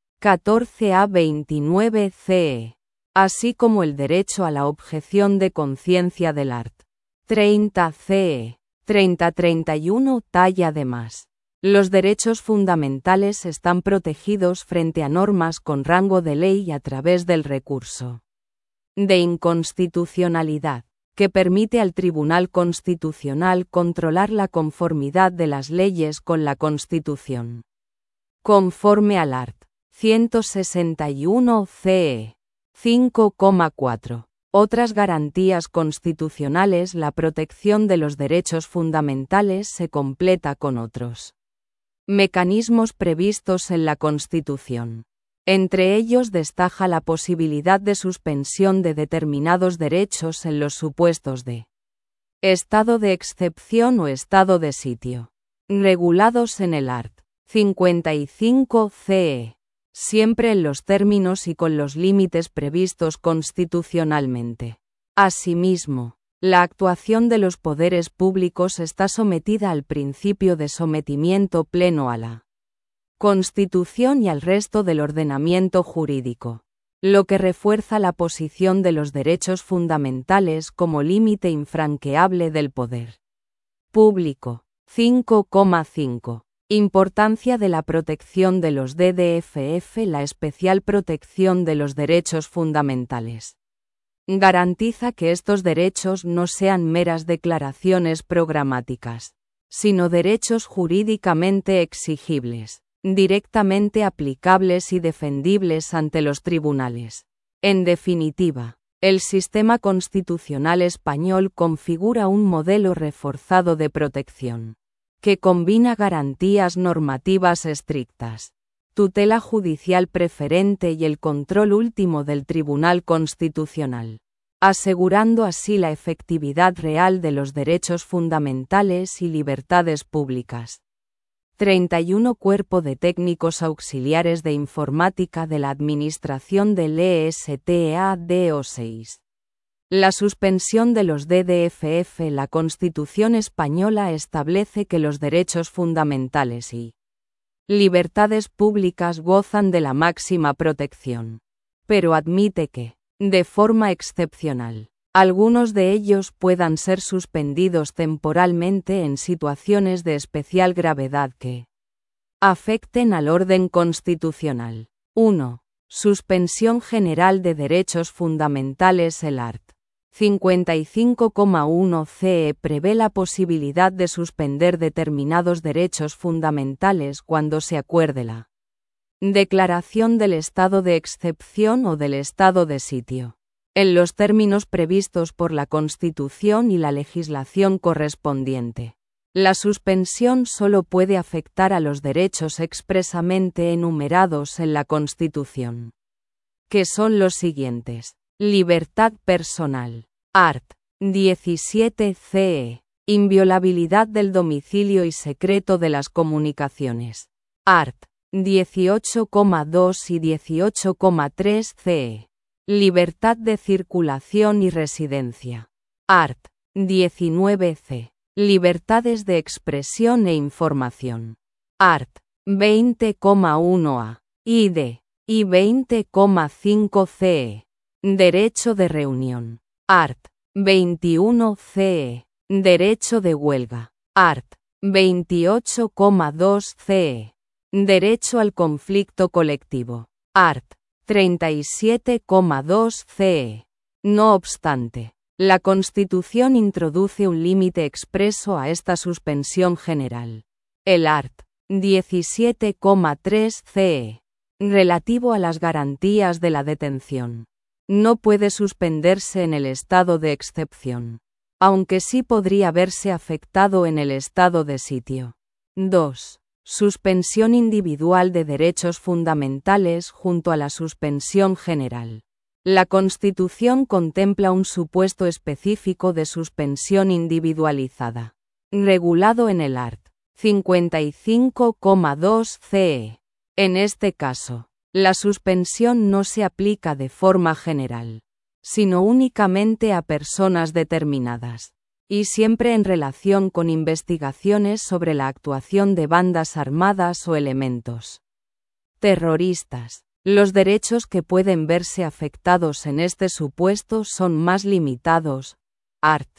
[SPEAKER 1] catorce a veintinueve C E, así como el derecho a la objeción de conciencia del art. treinta C E, treinta a treinta y uno T. Además, los derechos fundamentales están protegidos frente a normas con rango de ley a través del recurso de inconstitucionalidad, que permite al Tribunal Constitucional controlar la conformidad de las leyes con la Constitución. Conforme al art. ciento sesenta y uno C E. cinco coma cuatro. Otras garantías constitucionales. La protección de los derechos fundamentales se completa con otros mecanismos previstos en la Constitución. Entre ellos destaca la posibilidad de suspensión de determinados derechos en los supuestos de estado de excepción o estado de sitio, regulados en el art. cincuenta y cinco C E, siempre en los términos y con los límites previstos constitucionalmente. Asimismo, la actuación de los poderes públicos está sometida al principio de sometimiento pleno a la Constitución y al resto del ordenamiento jurídico, lo que refuerza la posición de los derechos fundamentales como límite infranqueable del poder público. cinco coma cinco. Importancia de la protección de los D D F F. La especial protección de los derechos fundamentales garantiza que estos derechos no sean meras declaraciones programáticas, sino derechos jurídicamente exigibles, directamente aplicables y defendibles ante los tribunales. En definitiva, el sistema constitucional español configura un modelo reforzado de protección, que combina garantías normativas estrictas, tutela judicial preferente y el control último del Tribunal Constitucional, asegurando así la efectividad real de los derechos fundamentales y libertades públicas. treinta y uno Cuerpo de Técnicos Auxiliares de Informática de la Administración del Estado seis. La suspensión de los D D F F. La Constitución española establece que los derechos fundamentales y libertades públicas gozan de la máxima protección, pero admite que, de forma excepcional, algunos de ellos puedan ser suspendidos temporalmente en situaciones de especial gravedad que afecten al orden constitucional. uno. Suspensión general de derechos fundamentales. El art. cincuenta y cinco coma uno C E prevé la posibilidad de suspender determinados derechos fundamentales cuando se acuerde la declaración del estado de excepción o del estado de sitio, en los términos previstos por la Constitución y la legislación correspondiente. La suspensión solo puede afectar a los derechos expresamente enumerados en la Constitución, que son los siguientes: libertad personal. Art. diecisiete C E. Inviolabilidad del domicilio y secreto de las comunicaciones. Art. dieciocho coma dos y dieciocho coma tres C E. Libertad de circulación y residencia. Art. diecinueve C. Libertades de expresión e información. Art. veinte coma uno A y D. Y veinte coma cinco C E. Derecho de reunión. Art. veintiuno C E. Derecho de huelga. Art. veintiocho coma dos C E. Derecho al conflicto colectivo. Art. treinta y siete coma dos C E. No obstante, la Constitución introduce un límite expreso a esta suspensión general. El art. diecisiete coma tres C E. Relativo a las garantías de la detención. No puede suspenderse en el estado de excepción, aunque sí podría verse afectado en el estado de sitio. dos. Suspensión individual de derechos fundamentales junto a la suspensión general. La Constitución contempla un supuesto específico de suspensión individualizada, regulado en el art. cincuenta y cinco coma dos C E. En este caso, la suspensión no se aplica de forma general, sino únicamente a personas determinadas. y siempre en relación con investigaciones sobre la actuación de bandas armadas o elementos terroristas. Los derechos que pueden verse afectados en este supuesto son más limitados. Art.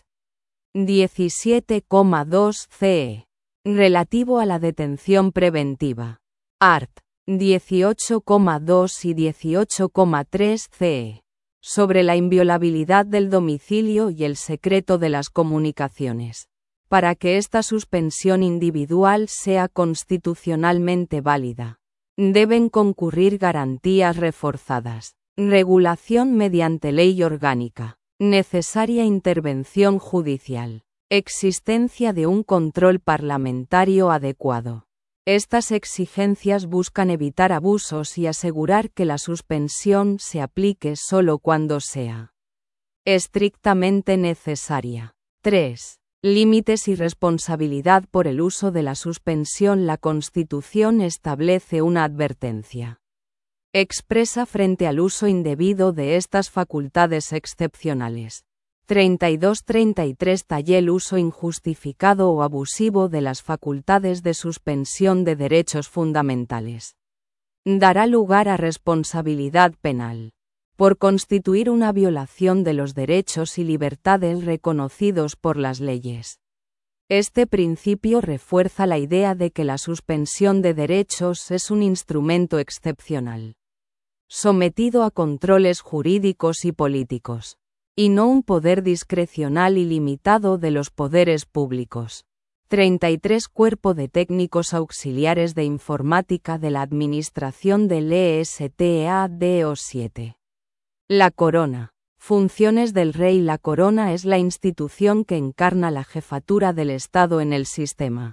[SPEAKER 1] diecisiete coma dos C E. Relativo a la detención preventiva. Art. dieciocho coma dos y dieciocho coma tres C E. Sobre la inviolabilidad del domicilio y el secreto de las comunicaciones. Para que esta suspensión individual sea constitucionalmente válida, deben concurrir garantías reforzadas, regulación mediante ley orgánica, necesaria intervención judicial, existencia de un control parlamentario adecuado. Estas exigencias buscan evitar abusos y asegurar que la suspensión se aplique solo cuando sea estrictamente necesaria. tres. Límites y responsabilidad por el uso de la suspensión. La Constitución establece una advertencia expresa frente al uso indebido de estas facultades excepcionales. treinta y dos treinta y tres Talle el uso injustificado o abusivo de las facultades de suspensión de derechos fundamentales dará lugar a responsabilidad penal por constituir una violación de los derechos y libertades reconocidos por las leyes. Este principio refuerza la idea de que la suspensión de derechos es un instrumento excepcional, sometido a controles jurídicos y políticos, y no un poder discrecional y limitado de los poderes públicos. treinta y tres Cuerpo de Técnicos Auxiliares de Informática de la Administración del Estado siete. La Corona. Funciones del Rey. La Corona es la institución que encarna la jefatura del Estado en el sistema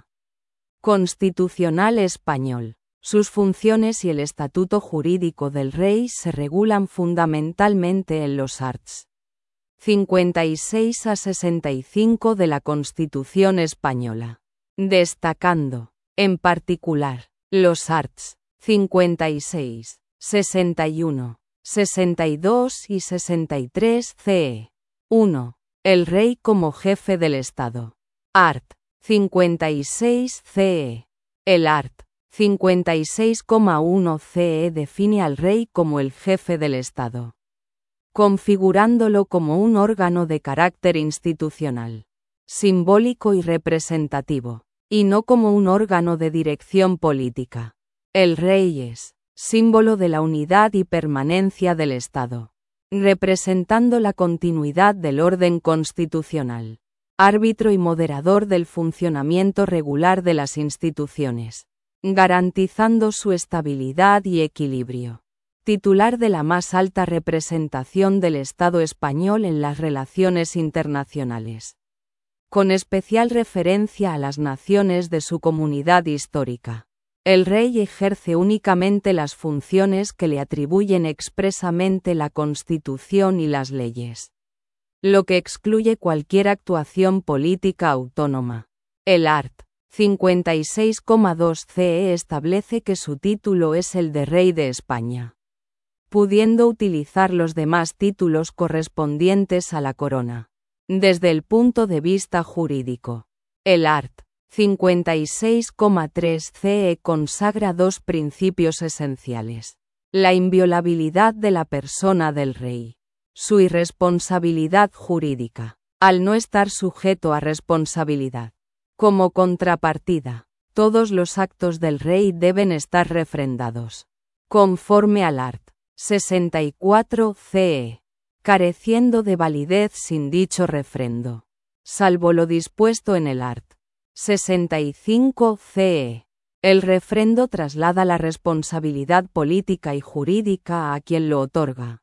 [SPEAKER 1] constitucional español. Sus funciones y el estatuto jurídico del Rey se regulan fundamentalmente en los arts. cincuenta y seis a sesenta y cinco de la Constitución española, destacando, en particular, los arts. cincuenta y seis, sesenta y uno, sesenta y dos y sesenta y tres C E. uno. El Rey como jefe del Estado. Art. cincuenta y seis C E. El Art. cincuenta y seis coma uno C E define al Rey como el jefe del Estado, configurándolo como un órgano de carácter institucional, simbólico y representativo, y no como un órgano de dirección política. El Rey es símbolo de la unidad y permanencia del Estado, representando la continuidad del orden constitucional, árbitro y moderador del funcionamiento regular de las instituciones, garantizando su estabilidad y equilibrio. Titular de la más alta representación del Estado español en las relaciones internacionales, con especial referencia a las naciones de su comunidad histórica. El Rey ejerce únicamente las funciones que le atribuyen expresamente la Constitución y las leyes, lo que excluye cualquier actuación política autónoma. El Art. cincuenta y seis coma dos C E establece que su título es el de Rey de España, pudiendo utilizar los demás títulos correspondientes a la corona. Desde el punto de vista jurídico, el Art. cincuenta y seis coma tres C E consagra dos principios esenciales: la inviolabilidad de la persona del Rey, su irresponsabilidad jurídica, al no estar sujeto a responsabilidad. Como contrapartida, todos los actos del Rey deben estar refrendados, conforme al Art. sesenta y cuatro C E, careciendo de validez sin dicho refrendo, salvo lo dispuesto en el Art. sesenta y cinco C E. El refrendo traslada la responsabilidad política y jurídica a quien lo otorga.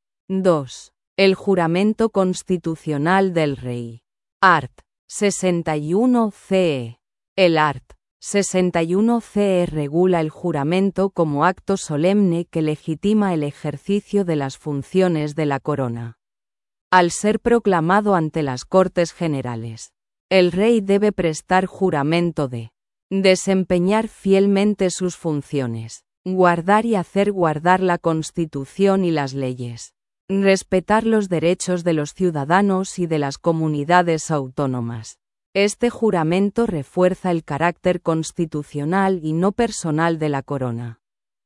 [SPEAKER 1] dos. El juramento constitucional del Rey. Art. sesenta y uno C E. El Art. sesenta y uno C E regula el juramento como acto solemne que legitima el ejercicio de las funciones de la corona. Al ser proclamado ante las Cortes Generales, el Rey debe prestar juramento de desempeñar fielmente sus funciones, guardar y hacer guardar la Constitución y las leyes, Respetar los derechos de los ciudadanos y de las comunidades autónomas. Este juramento refuerza el carácter constitucional y no personal de la corona.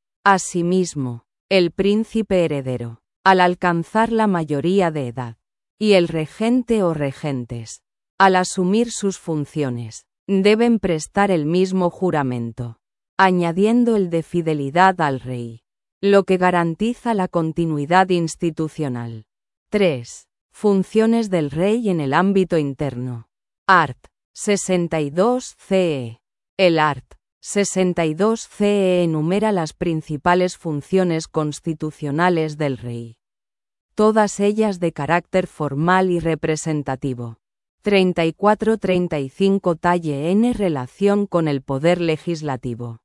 [SPEAKER 1] Asimismo, el príncipe heredero, al alcanzar la mayoría de edad, y el regente o regentes, al asumir sus funciones, deben prestar el mismo juramento, añadiendo el de fidelidad al rey, lo que garantiza la continuidad institucional. tres. Funciones del rey en el ámbito interno. Art. sesenta y dos C E. El Art. sesenta y dos C E enumera las principales funciones constitucionales del rey. Todas ellas de carácter formal y representativo. treinta y cuatro treinta y cinco Talle en relación con el poder legislativo.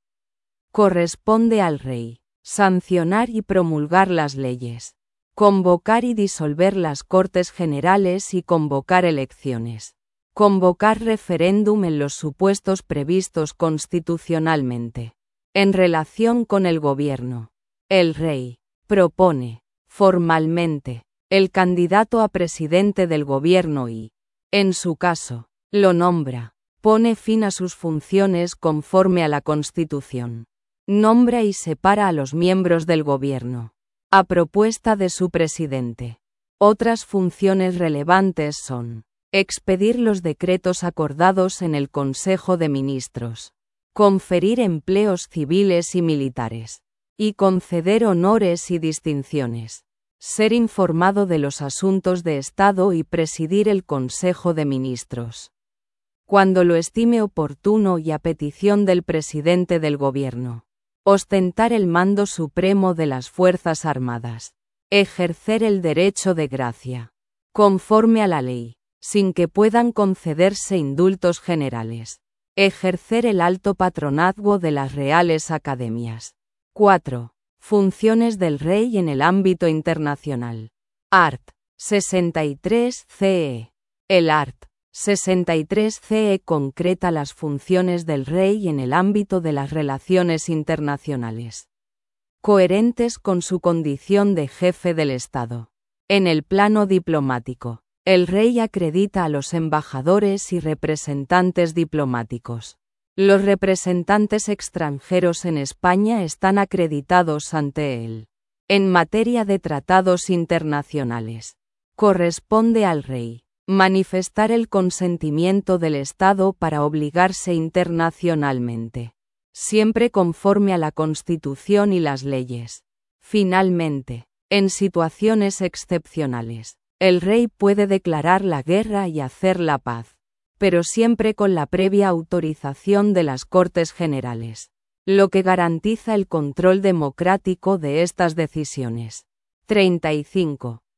[SPEAKER 1] Corresponde al rey sancionar y promulgar las leyes, convocar y disolver las Cortes Generales y convocar elecciones, convocar referéndum en los supuestos previstos constitucionalmente. En relación con el gobierno, el rey propone, formalmente, el candidato a presidente del gobierno y, en su caso, lo nombra, pone fin a sus funciones conforme a la Constitución. Nombra y separa a los miembros del gobierno, a propuesta de su presidente. Otras funciones relevantes son: expedir los decretos acordados en el Consejo de Ministros, conferir empleos civiles y militares, y conceder honores y distinciones, ser informado de los asuntos de Estado y presidir el Consejo de Ministros, cuando lo estime oportuno y a petición del presidente del gobierno. Ostentar el mando supremo de las Fuerzas Armadas. Ejercer el derecho de gracia, conforme a la ley, sin que puedan concederse indultos generales. Ejercer el alto patronazgo de las Reales Academias. cuatro. Funciones del rey en el ámbito internacional. Art. sesenta y tres C E. El Art. sesenta y tres C E concreta las funciones del rey en el ámbito de las relaciones internacionales, coherentes con su condición de jefe del Estado. En el plano diplomático, el rey acredita a los embajadores y representantes diplomáticos. Los representantes extranjeros en España están acreditados ante él. En materia de tratados internacionales, corresponde al rey manifestar el consentimiento del Estado para obligarse internacionalmente, siempre conforme a la Constitución y las leyes. Finalmente, en situaciones excepcionales, el rey puede declarar la guerra y hacer la paz, pero siempre con la previa autorización de las Cortes Generales, lo que garantiza el control democrático de estas decisiones. treinta y cinco.